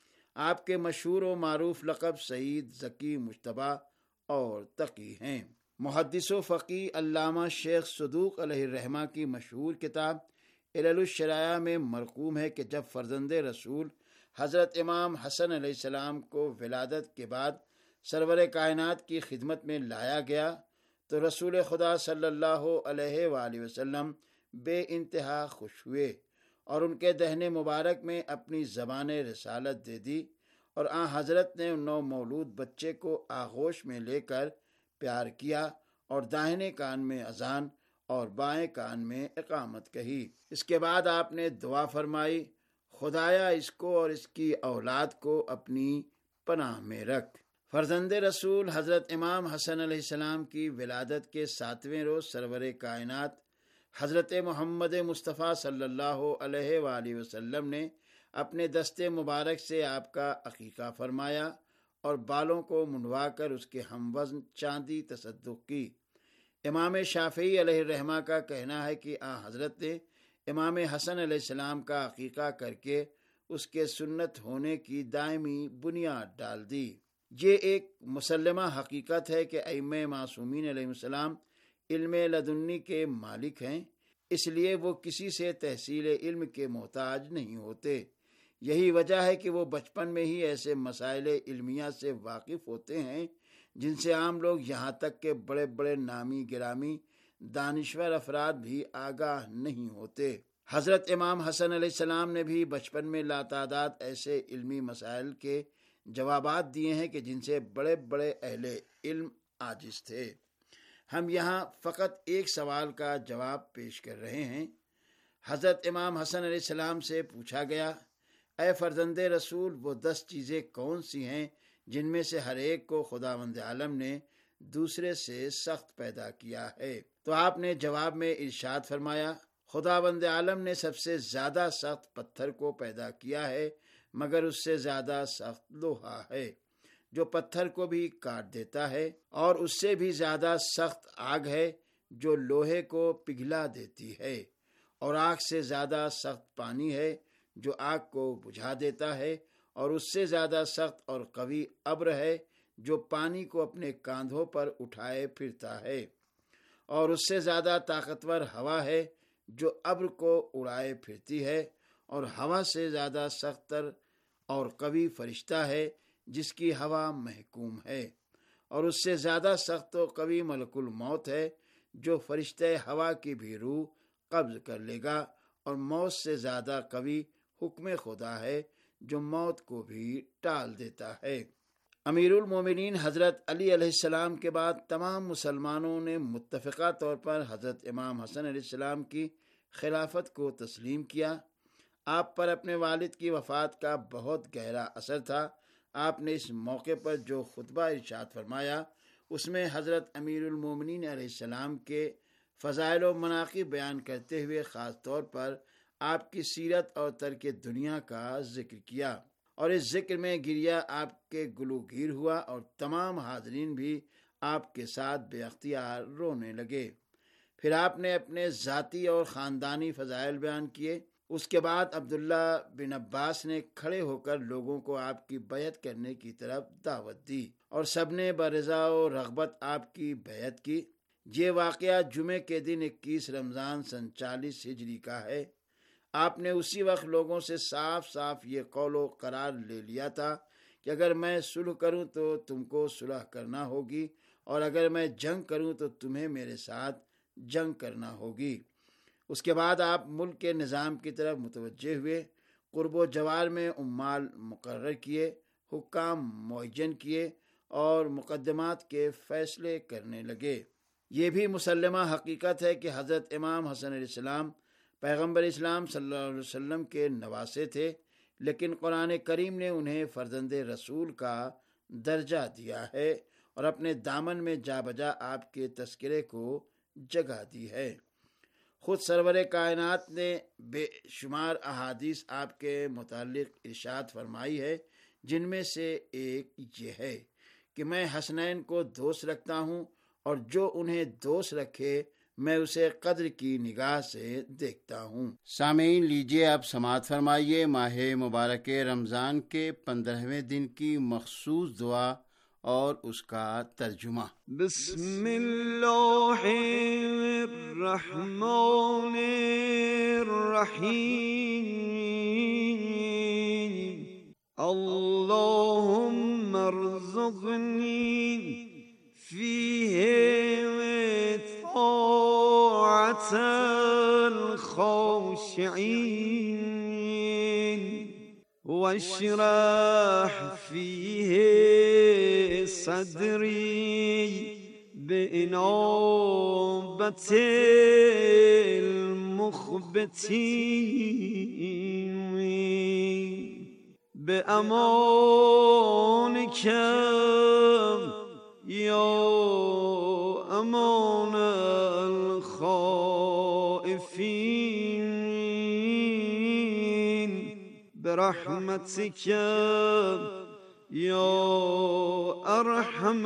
آپ کے مشہور و معروف لقب سعید، ذکی، مجتبی اور تقی ہیں۔ محدث و فقی علامہ شیخ صدوق علیہ الرحمہ کی مشہور کتاب علل الشرائع میں مرقوم ہے کہ جب فرزند رسول حضرت امام حسن علیہ السلام کو ولادت کے بعد سرور کائنات کی خدمت میں لایا گیا تو رسول خدا صلی اللہ علیہ وآلہ وسلم بے انتہا خوش ہوئے اور ان کے دہنے مبارک میں اپنی زبان رسالت دے دی اور آن حضرت نے نو مولود بچے کو آغوش میں لے کر پیار کیا اور داہنے کان میں اذان اور بائیں کان میں اقامت کہی۔ اس کے بعد آپ نے دعا فرمائی، خدایا اس کو اور اس کی اولاد کو اپنی پناہ میں رکھ۔ فرزند رسول حضرت امام حسن علیہ السلام کی ولادت کے ساتویں روز سرور کائنات حضرت محمد مصطفیٰ صلی اللہ علیہ وآلہ وسلم نے اپنے دست مبارک سے آپ کا عقیقہ فرمایا اور بالوں کو منڈوا کر اس کے ہم وزن چاندی تصدق کی۔ امام شافعی علیہ الرحمہ کا کہنا ہے کہ آن حضرت نے امام حسن علیہ السلام کا عقیقہ کر کے اس کے سنت ہونے کی دائمی بنیاد ڈال دی۔ یہ ایک مسلمہ حقیقت ہے کہ ائمہ معصومین علیہ السلام علم لدنی کے مالک ہیں، اس لیے وہ کسی سے تحصیل علم کے محتاج نہیں ہوتے۔ یہی وجہ ہے کہ وہ بچپن میں ہی ایسے مسائل علمیہ سے واقف ہوتے ہیں جن سے عام لوگ یہاں تک کہ بڑے بڑے نامی گرامی دانشور افراد بھی آگاہ نہیں ہوتے۔ حضرت امام حسن علیہ السلام نے بھی بچپن میں لاتعداد ایسے علمی مسائل کے جوابات دیے ہیں کہ جن سے بڑے بڑے اہل علم عاجز تھے۔ ہم یہاں فقط ایک سوال کا جواب پیش کر رہے ہیں۔ حضرت امام حسن علیہ السلام سے پوچھا گیا، اے فرزند رسول، وہ دس چیزیں کون سی ہیں جن میں سے ہر ایک کو خداوند عالم نے دوسرے سے سخت پیدا کیا ہے؟ تو آپ نے جواب میں ارشاد فرمایا، خداوند عالم نے سب سے زیادہ سخت پتھر کو پیدا کیا ہے، مگر اس سے زیادہ سخت لوہا ہے جو پتھر کو بھی کاٹ دیتا ہے، اور اس سے بھی زیادہ سخت آگ ہے جو لوہے کو پگھلا دیتی ہے، اور آگ سے زیادہ سخت پانی ہے جو آگ کو بجھا دیتا ہے، اور اس سے زیادہ سخت اور قوی ابر ہے جو پانی کو اپنے کاندھوں پر اٹھائے پھرتا ہے، اور اس سے زیادہ طاقتور ہوا ہے جو ابر کو اڑائے پھرتی ہے، اور ہوا سے زیادہ سخت تر اور قوی فرشتہ ہے جس کی ہوا محکوم ہے، اور اس سے زیادہ سخت و قوی ملک الموت ہے جو فرشتہ ہوا کی بھی روح قبض کر لے گا، اور موت سے زیادہ قوی حکم خدا ہے جو موت کو بھی ٹال دیتا ہے۔ امیر المومنین حضرت علی علیہ السلام کے بعد تمام مسلمانوں نے متفقہ طور پر حضرت امام حسن علیہ السلام کی خلافت کو تسلیم کیا۔ آپ پر اپنے والد کی وفات کا بہت گہرا اثر تھا۔ آپ نے اس موقع پر جو خطبہ ارشاد فرمایا اس میں حضرت امیر المومنین علیہ السلام کے فضائل و مناقب بیان کرتے ہوئے خاص طور پر آپ کی سیرت اور ترک دنیا کا ذکر کیا، اور اس ذکر میں گریہ آپ کے گلوگیر ہوا اور تمام حاضرین بھی آپ کے ساتھ بے اختیار رونے لگے۔ پھر آپ نے اپنے ذاتی اور خاندانی فضائل بیان کیے۔ اس کے بعد عبداللہ بن عباس نے کھڑے ہو کر لوگوں کو آپ کی بیعت کرنے کی طرف دعوت دی، اور سب نے برضا و رغبت آپ کی بیعت کی۔ یہ واقعہ جمعے کے دن اکیس رمضان سن چالیس ہجری کا ہے۔ آپ نے اسی وقت لوگوں سے صاف صاف یہ قول و قرار لے لیا تھا کہ اگر میں صلح کروں تو تم کو صلح کرنا ہوگی، اور اگر میں جنگ کروں تو تمہیں میرے ساتھ جنگ کرنا ہوگی۔ اس کے بعد آپ ملک کے نظام کی طرف متوجہ ہوئے، قرب و جوار میں عمال مقرر کیے، حکام معین کیے اور مقدمات کے فیصلے کرنے لگے۔ یہ بھی مسلمہ حقیقت ہے کہ حضرت امام حسن علیہ السلام پیغمبر اسلام صلی اللہ علیہ وسلم کے نواسے تھے، لیکن قرآن کریم نے انہیں فرزند رسول کا درجہ دیا ہے اور اپنے دامن میں جا بجا آپ کے تذکرے کو جگہ دی ہے۔ خود سرور کائنات نے بے شمار احادیث آپ کے متعلق ارشاد فرمائی ہے، جن میں سے ایک یہ ہے کہ میں حسنین کو دوست رکھتا ہوں، اور جو انہیں دوست رکھے میں اسے قدر کی نگاہ سے دیکھتا ہوں۔ سامعین، لیجیے اب سماعت فرمائیے ماہ مبارک رمضان کے پندرہویں دن کی مخصوص دعا اور اس کا ترجمہ۔ بسم اللہ الرحمن الرحیم، اللہم ارزقنی فیہ طاعة الخاشعین واشرح فیہ صدری بإنابة المخبتین بأمانک یا امان الخائفین برحمتک یا ارحم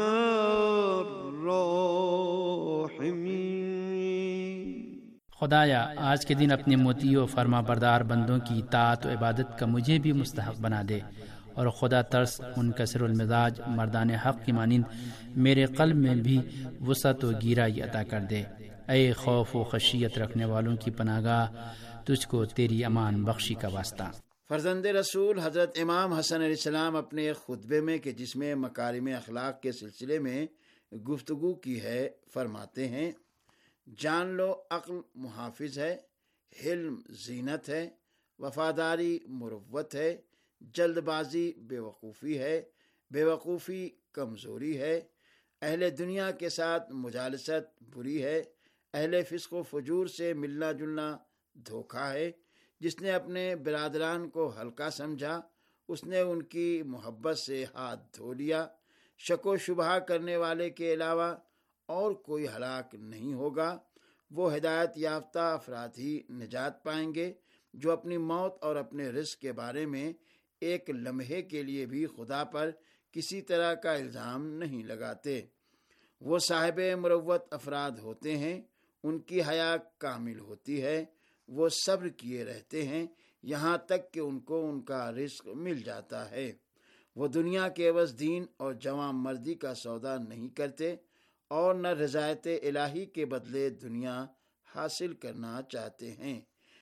الراحمین۔ خدایا، آج کے دن اپنے موتی و فرما بردار بندوں کی اطاعت و عبادت کا مجھے بھی مستحق بنا دے، اور خدا ترس منکسر المزاج مردان حق کی مانند میرے قلب میں بھی وسعت و گیرائی عطا کر دے۔ اے خوف و خشیت رکھنے والوں کی پناہ گاہ، تجھ کو تیری امان بخشی کا واسطہ۔ فرزند رسول حضرت امام حسن علیہ السلام اپنے ایک خطبے میں کہ جس میں مکارم اخلاق کے سلسلے میں گفتگو کی ہے فرماتے ہیں، جان لو عقل محافظ ہے، حلم زینت ہے، وفاداری مروت ہے، جلد بازی بے وقوفی ہے، بے وقوفی کمزوری ہے، اہل دنیا کے ساتھ مجالست بری ہے، اہل فسق و فجور سے ملنا جلنا دھوکہ ہے۔ جس نے اپنے برادران کو ہلکا سمجھا اس نے ان کی محبت سے ہاتھ دھو لیا۔ شک و شبہ کرنے والے کے علاوہ اور کوئی ہلاک نہیں ہوگا۔ وہ ہدایت یافتہ افراد ہی نجات پائیں گے جو اپنی موت اور اپنے رزق کے بارے میں ایک لمحے کے لیے بھی خدا پر کسی طرح کا الزام نہیں لگاتے۔ وہ صاحب مروت افراد ہوتے ہیں، ان کی حیا کامل ہوتی ہے، وہ صبر کیے رہتے ہیں یہاں تک کہ ان کو ان کا رزق مل جاتا ہے۔ وہ دنیا کے عوض دین اور جوان مردی کا سودا نہیں کرتے، اور نہ رضایت الہی کے بدلے دنیا حاصل کرنا چاہتے ہیں۔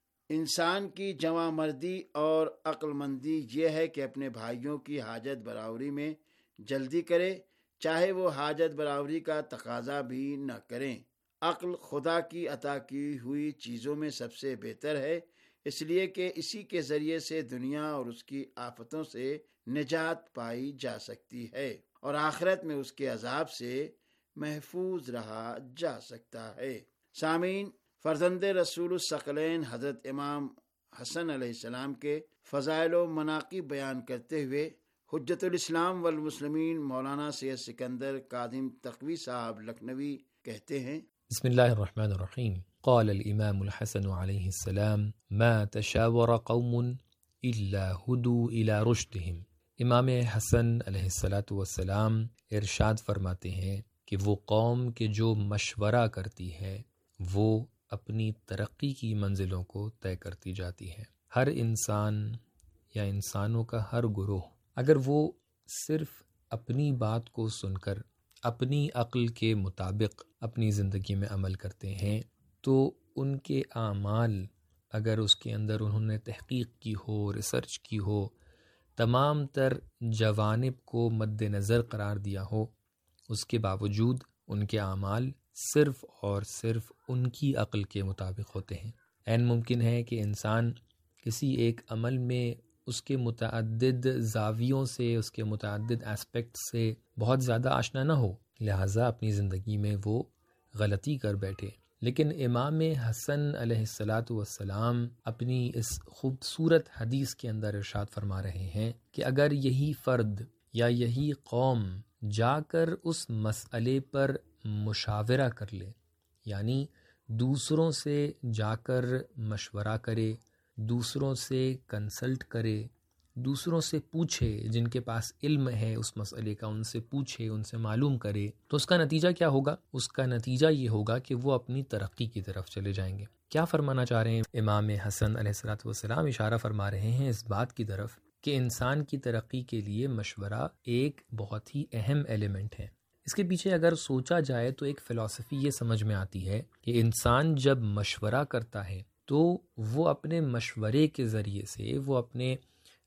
انسان کی جواں مردی اور عقل مندی یہ ہے کہ اپنے بھائیوں کی حاجت براوری میں جلدی کرے، چاہے وہ حاجت براوری کا تقاضا بھی نہ کریں۔ عقل خدا کی عطا کی ہوئی چیزوں میں سب سے بہتر ہے، اس لیے کہ اسی کے ذریعے سے دنیا اور اس کی آفتوں سے نجات پائی جا سکتی ہے اور آخرت میں اس کے عذاب سے محفوظ رہا جا سکتا ہے۔ سامعین، فرزند رسول الثقلین حضرت امام حسن علیہ السلام کے فضائل و مناقب بیان کرتے ہوئے حجت الاسلام والمسلمین مولانا سید سکندر کاظم تقوی صاحب لکھنوی کہتے ہیں، بسم اللہ الرحمن الرحیم۔ قال الامام الحسن علیہ السلام ما تشاور قوم الا هدوا الى رشدهم۔ امام حسن علیہ الصلاۃ والسلام ارشاد فرماتے ہیں کہ وہ قوم کہ جو مشورہ کرتی ہے وہ اپنی ترقی کی منزلوں کو طے کرتی جاتی ہے۔ ہر انسان یا انسانوں کا ہر گروہ اگر وہ صرف اپنی بات کو سن کر اپنی عقل کے مطابق اپنی زندگی میں عمل کرتے ہیں تو ان کے اعمال اگر اس کے اندر انہوں نے تحقیق کی ہو، ریسرچ کی ہو، تمام تر جوانب کو مد نظر قرار دیا ہو، اس کے باوجود ان کے اعمال صرف اور صرف ان کی عقل کے مطابق ہوتے ہیں۔ عین ممکن ہے کہ انسان کسی ایک عمل میں اس کے متعدد زاویوں سے، اس کے متعدد اسپیکٹ سے بہت زیادہ آشنا نہ ہو، لہٰذا اپنی زندگی میں وہ غلطی کر بیٹھے۔ لیکن امام حسن علیہ الصلاۃ والسلام اپنی اس خوبصورت حدیث کے اندر ارشاد فرما رہے ہیں کہ اگر یہی فرد یا یہی قوم جا کر اس مسئلے پر مشاورہ کر لے، یعنی دوسروں سے جا کر مشورہ کرے، دوسروں سے کنسلٹ کرے، دوسروں سے پوچھے، جن کے پاس علم ہے اس مسئلے کا ان سے پوچھے، ان سے معلوم کرے، تو اس کا نتیجہ کیا ہوگا؟ اس کا نتیجہ یہ ہوگا کہ وہ اپنی ترقی کی طرف چلے جائیں گے۔ کیا فرمانا چاہ رہے ہیں امام حسن علیہ الصلوۃ والسلام؟ اشارہ فرما رہے ہیں اس بات کی طرف کہ انسان کی ترقی کے لیے مشورہ ایک بہت ہی اہم ایلیمنٹ ہے۔ اس کے پیچھے اگر سوچا جائے تو ایک فلسفی یہ سمجھ میں آتی ہے کہ انسان جب مشورہ کرتا ہے تو وہ اپنے مشورے کے ذریعے سے، وہ اپنے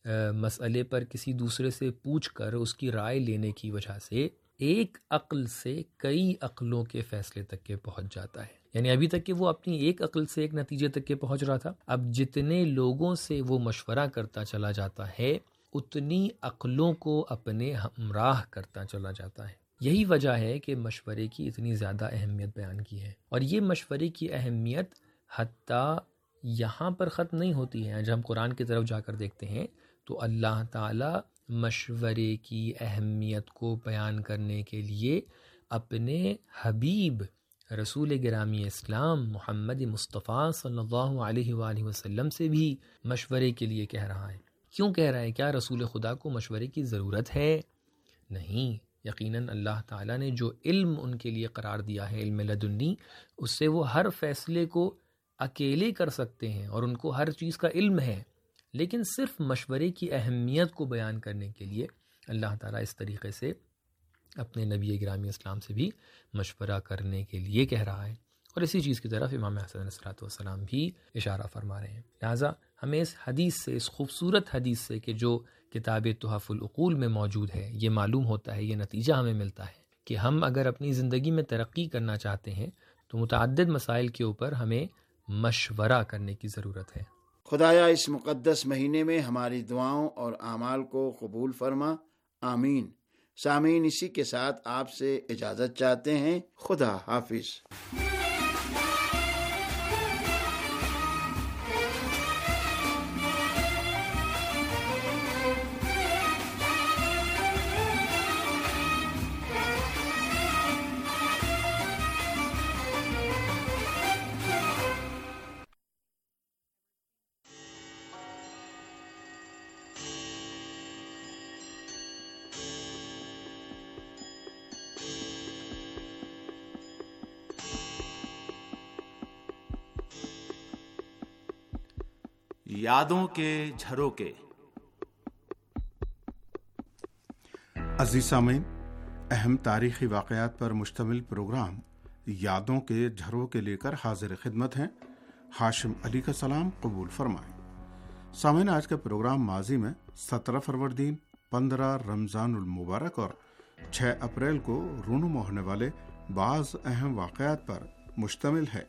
مسئلے پر کسی دوسرے سے پوچھ کر اس کی رائے لینے کی وجہ سے ایک عقل سے کئی عقلوں کے فیصلے تک کے پہنچ جاتا ہے۔ یعنی ابھی تک کہ وہ اپنی ایک عقل سے ایک نتیجے تک کے پہنچ رہا تھا، اب جتنے لوگوں سے وہ مشورہ کرتا چلا جاتا ہے اتنی عقلوں کو اپنے ہمراہ کرتا چلا جاتا ہے۔ یہی وجہ ہے کہ مشورے کی اتنی زیادہ اہمیت بیان کی ہے، اور یہ مشورے کی اہمیت حتیٰ یہاں پر ختم نہیں ہوتی ہے۔ جب ہم قرآن کی طرف جا کر دیکھتے ہیں تو اللہ تعالیٰ مشورے کی اہمیت کو بیان کرنے کے لیے اپنے حبیب رسول گرامی اسلام محمد مصطفیٰ صلی اللہ علیہ وآلہ وسلم سے بھی مشورے کے لیے کہہ رہا ہے۔ کیوں کہہ رہا ہے؟ کیا رسول خدا کو مشورے کی ضرورت ہے؟ نہیں، یقیناً اللہ تعالیٰ نے جو علم ان کے لیے قرار دیا ہے، علم لدنی، اس سے وہ ہر فیصلے کو اکیلے کر سکتے ہیں اور ان کو ہر چیز کا علم ہے، لیکن صرف مشورے کی اہمیت کو بیان کرنے کے لیے اللہ تعالیٰ اس طریقے سے اپنے نبی گرامی اسلام سے بھی مشورہ کرنے کے لیے کہہ رہا ہے، اور اسی چیز کی طرف امام حسن علیہ الصلوۃ والسلام بھی اشارہ فرما رہے ہیں۔ لہٰذا ہمیں اس حدیث سے، اس خوبصورت حدیث سے کہ جو کتاب تحف العقول میں موجود ہے، یہ معلوم ہوتا ہے، یہ نتیجہ ہمیں ملتا ہے کہ ہم اگر اپنی زندگی میں ترقی کرنا چاہتے ہیں تو متعدد مسائل کے اوپر ہمیں مشورہ کرنے کی ضرورت ہے۔ خدایا اس مقدس مہینے میں ہماری دعاؤں اور اعمال کو قبول فرما، آمین۔ سامعین، اسی کے ساتھ آپ سے اجازت چاہتے ہیں، خدا حافظ۔ یادوں کے جھروکے۔ عزیز سامعین، اہم تاریخی واقعات پر مشتمل پروگرام یادوں کے جھروں کے لے کر حاضر خدمت ہیں۔ ہاشم علی کا سلام قبول فرمائیں۔ سامعین، آج کا پروگرام ماضی میں سترہ فروردین، پندرہ رمضان المبارک اور چھ اپریل کو رونما ہونے والے بعض اہم واقعات پر مشتمل ہے۔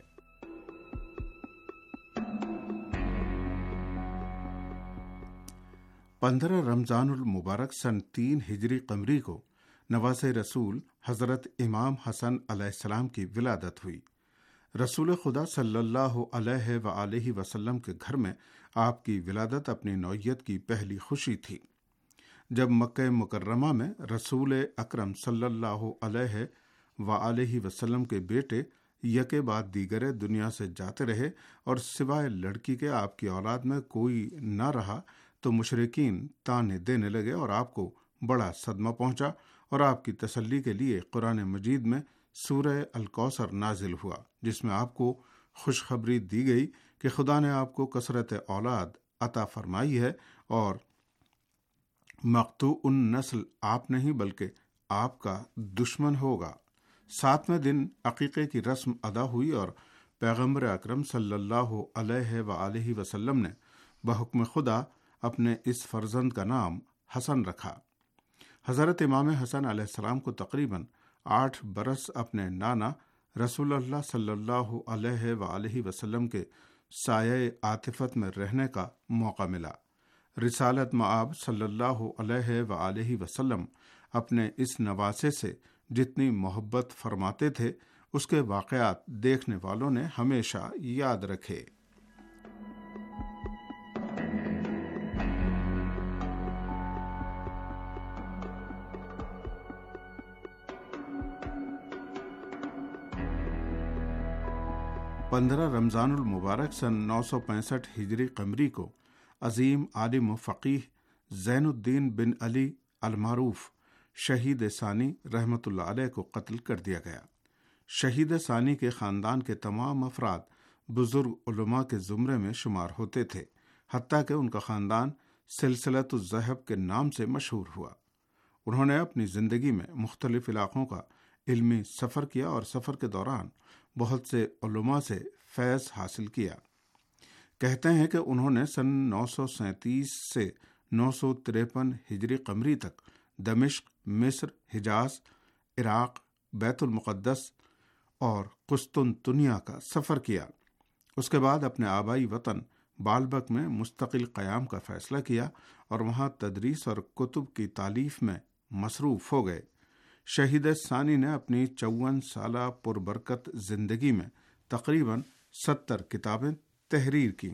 پندرہ رمضان المبارک سن تین ہجری قمری کو نواز رسول حضرت امام حسن علیہ السلام کی ولادت ہوئی۔ رسول خدا صلی اللہ علیہ وآلہ وسلم کے گھر میں آپ کی ولادت اپنی نوعیت کی پہلی خوشی تھی۔ جب مکہ مکرمہ میں رسول اکرم صلی اللہ علیہ وآلہ وسلم کے بیٹے یکے بعد دیگرے دنیا سے جاتے رہے اور سوائے لڑکی کے آپ کی اولاد میں کوئی نہ رہا تو مشرکین تانے دینے لگے اور آپ کو بڑا صدمہ پہنچا اور آپ کی تسلی کے لیے قرآن مجید میں سورہ الکوثر نازل ہوا، جس میں آپ کو خوشخبری دی گئی کہ خدا نے آپ کو کثرت اولاد عطا فرمائی ہے اور مقطوع النسل آپ نہیں بلکہ آپ کا دشمن ہوگا۔ ساتویں دن عقیقے کی رسم ادا ہوئی اور پیغمبر اکرم صلی اللہ علیہ وآلہ وسلم نے بحکم خدا اپنے اس فرزند کا نام حسن رکھا۔ حضرت امام حسن علیہ السلام کو تقریباً آٹھ برس اپنے نانا رسول اللہ صلی اللہ علیہ وآلہ وسلم کے سایہ عاطفت میں رہنے کا موقع ملا۔ رسالت مآب صلی اللہ علیہ وآلہ وسلم اپنے اس نواسے سے جتنی محبت فرماتے تھے، اس کے واقعات دیکھنے والوں نے ہمیشہ یاد رکھے۔ پندرہ رمضان المبارک سن نو سو پینسٹھ ہجری قمری کو عظیم عالم و فقیہ زین الدین بن علی المعروف شہید ثانی رحمۃ اللہ علیہ کو قتل کر دیا گیا۔ شہید ثانی کے خاندان کے تمام افراد بزرگ علماء کے زمرے میں شمار ہوتے تھے، حتیٰ کہ ان کا خاندان سلسلۃ الذہب کے نام سے مشہور ہوا۔ انہوں نے اپنی زندگی میں مختلف علاقوں کا علمی سفر کیا اور سفر کے دوران بہت سے علماء سے فیض حاصل کیا۔ کہتے ہیں کہ انہوں نے سن نو سو سینتیس سے نو سو تریپن ہجری قمری تک دمشق، مصر، حجاز، عراق، بیت المقدس اور قسطنطنیہ کا سفر کیا۔ اس کے بعد اپنے آبائی وطن بالبک میں مستقل قیام کا فیصلہ کیا اور وہاں تدریس اور کتب کی تالیف میں مصروف ہو گئے۔ شہید ثانی نے اپنی چون سالہ پربرکت زندگی میں تقریباً ستر کتابیں تحریر کیں۔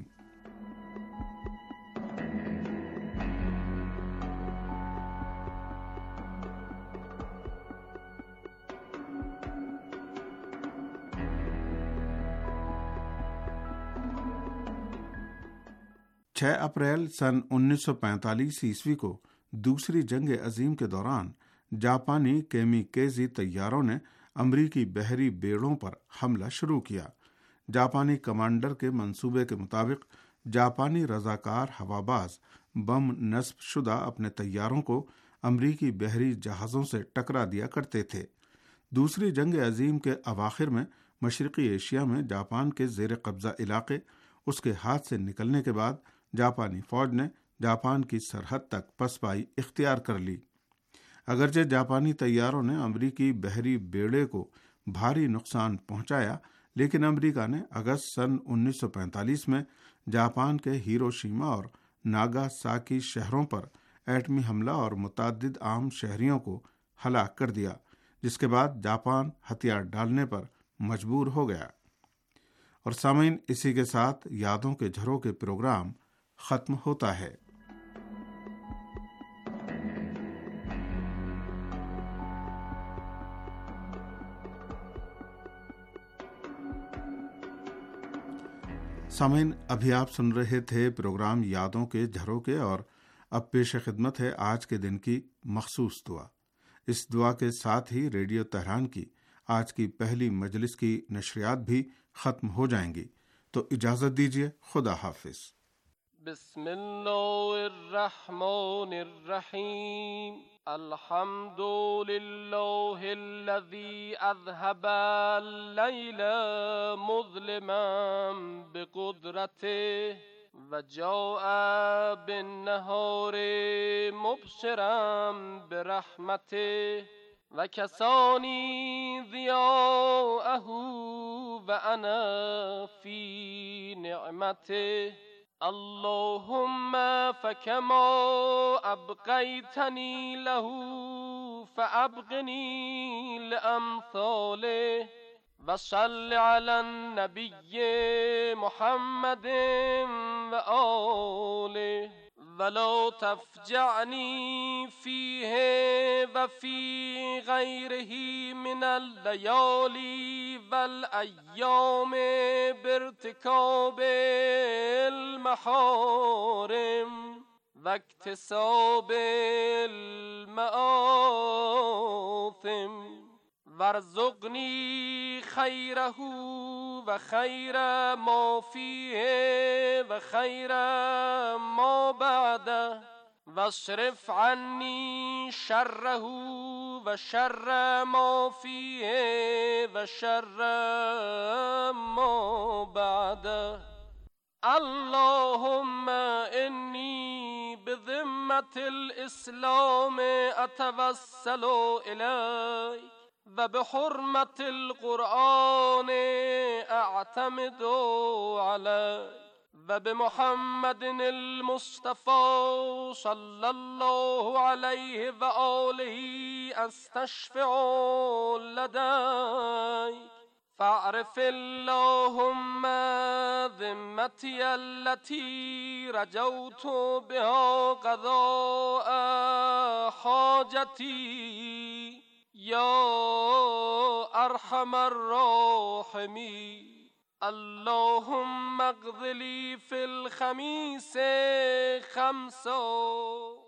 چھ اپریل سن انیس سو پینتالیس عیسوی کو دوسری جنگ عظیم کے دوران جاپانی کیمیکیزی طیاروں نے امریکی بحری بیڑوں پر حملہ شروع کیا۔ جاپانی کمانڈر کے منصوبے کے مطابق جاپانی رضاکار ہواباز بم نصب شدہ اپنے طیاروں کو امریکی بحری جہازوں سے ٹکرا دیا کرتے تھے۔ دوسری جنگ عظیم کے اواخر میں مشرقی ایشیا میں جاپان کے زیر قبضہ علاقے اس کے ہاتھ سے نکلنے کے بعد جاپانی فوج نے جاپان کی سرحد تک پسپائی اختیار کر لی۔ اگرچہ جاپانی طیاروں نے امریکی بحری بیڑے کو بھاری نقصان پہنچایا، لیکن امریکہ نے اگست سن انیس سو پینتالیس میں جاپان کے ہیروشیما اور ناگاساکی شہروں پر ایٹمی حملہ اور متعدد عام شہریوں کو ہلاک کر دیا، جس کے بعد جاپان ہتھیار ڈالنے پر مجبور ہو گیا۔ اور سامعین، اسی کے ساتھ یادوں کے جھروں کے پروگرام ختم ہوتا ہے۔ سامعین، ابھی آپ سن رہے تھے پروگرام یادوں کے جھروں کے، اور اب پیش خدمت ہے آج کے دن کی مخصوص دعا۔ اس دعا کے ساتھ ہی ریڈیو تہران کی آج کی پہلی مجلس کی نشریات بھی ختم ہو جائیں گی، تو اجازت دیجیے، خدا حافظ۔ بسم الله الرحمن الرحیم. الحمد لله الذي أذهب الليل مظلما بقدرته وجاء بالنهار مبشرا برحمته وكساني ضياءه وأنا في نعمته. اللهم فكما أبقيتني له فأبقني لأمثاله. وصل على النبي محمد وآله ولا تفجعني فيه وفي غيره من الليالي والأيام بارتكاب المحارم واكتساب المآثم. وارزقني خيره وخير ما فيه وخير ما بعده واصرف عني شره وشر ما فيه وشر ما بعده. اللهم إني بذمة الإسلام أتوسل إليك وبحرمة القرآن أعتمد عليك وبمحمد المصطفى صلى الله عليه وآله أستشفع لديك. فاعرف اللهم ذمتي التي رجوت بها قضاء حاجتي يا أرحم الراحمين. اللهم اقض لي في الخميس خمسا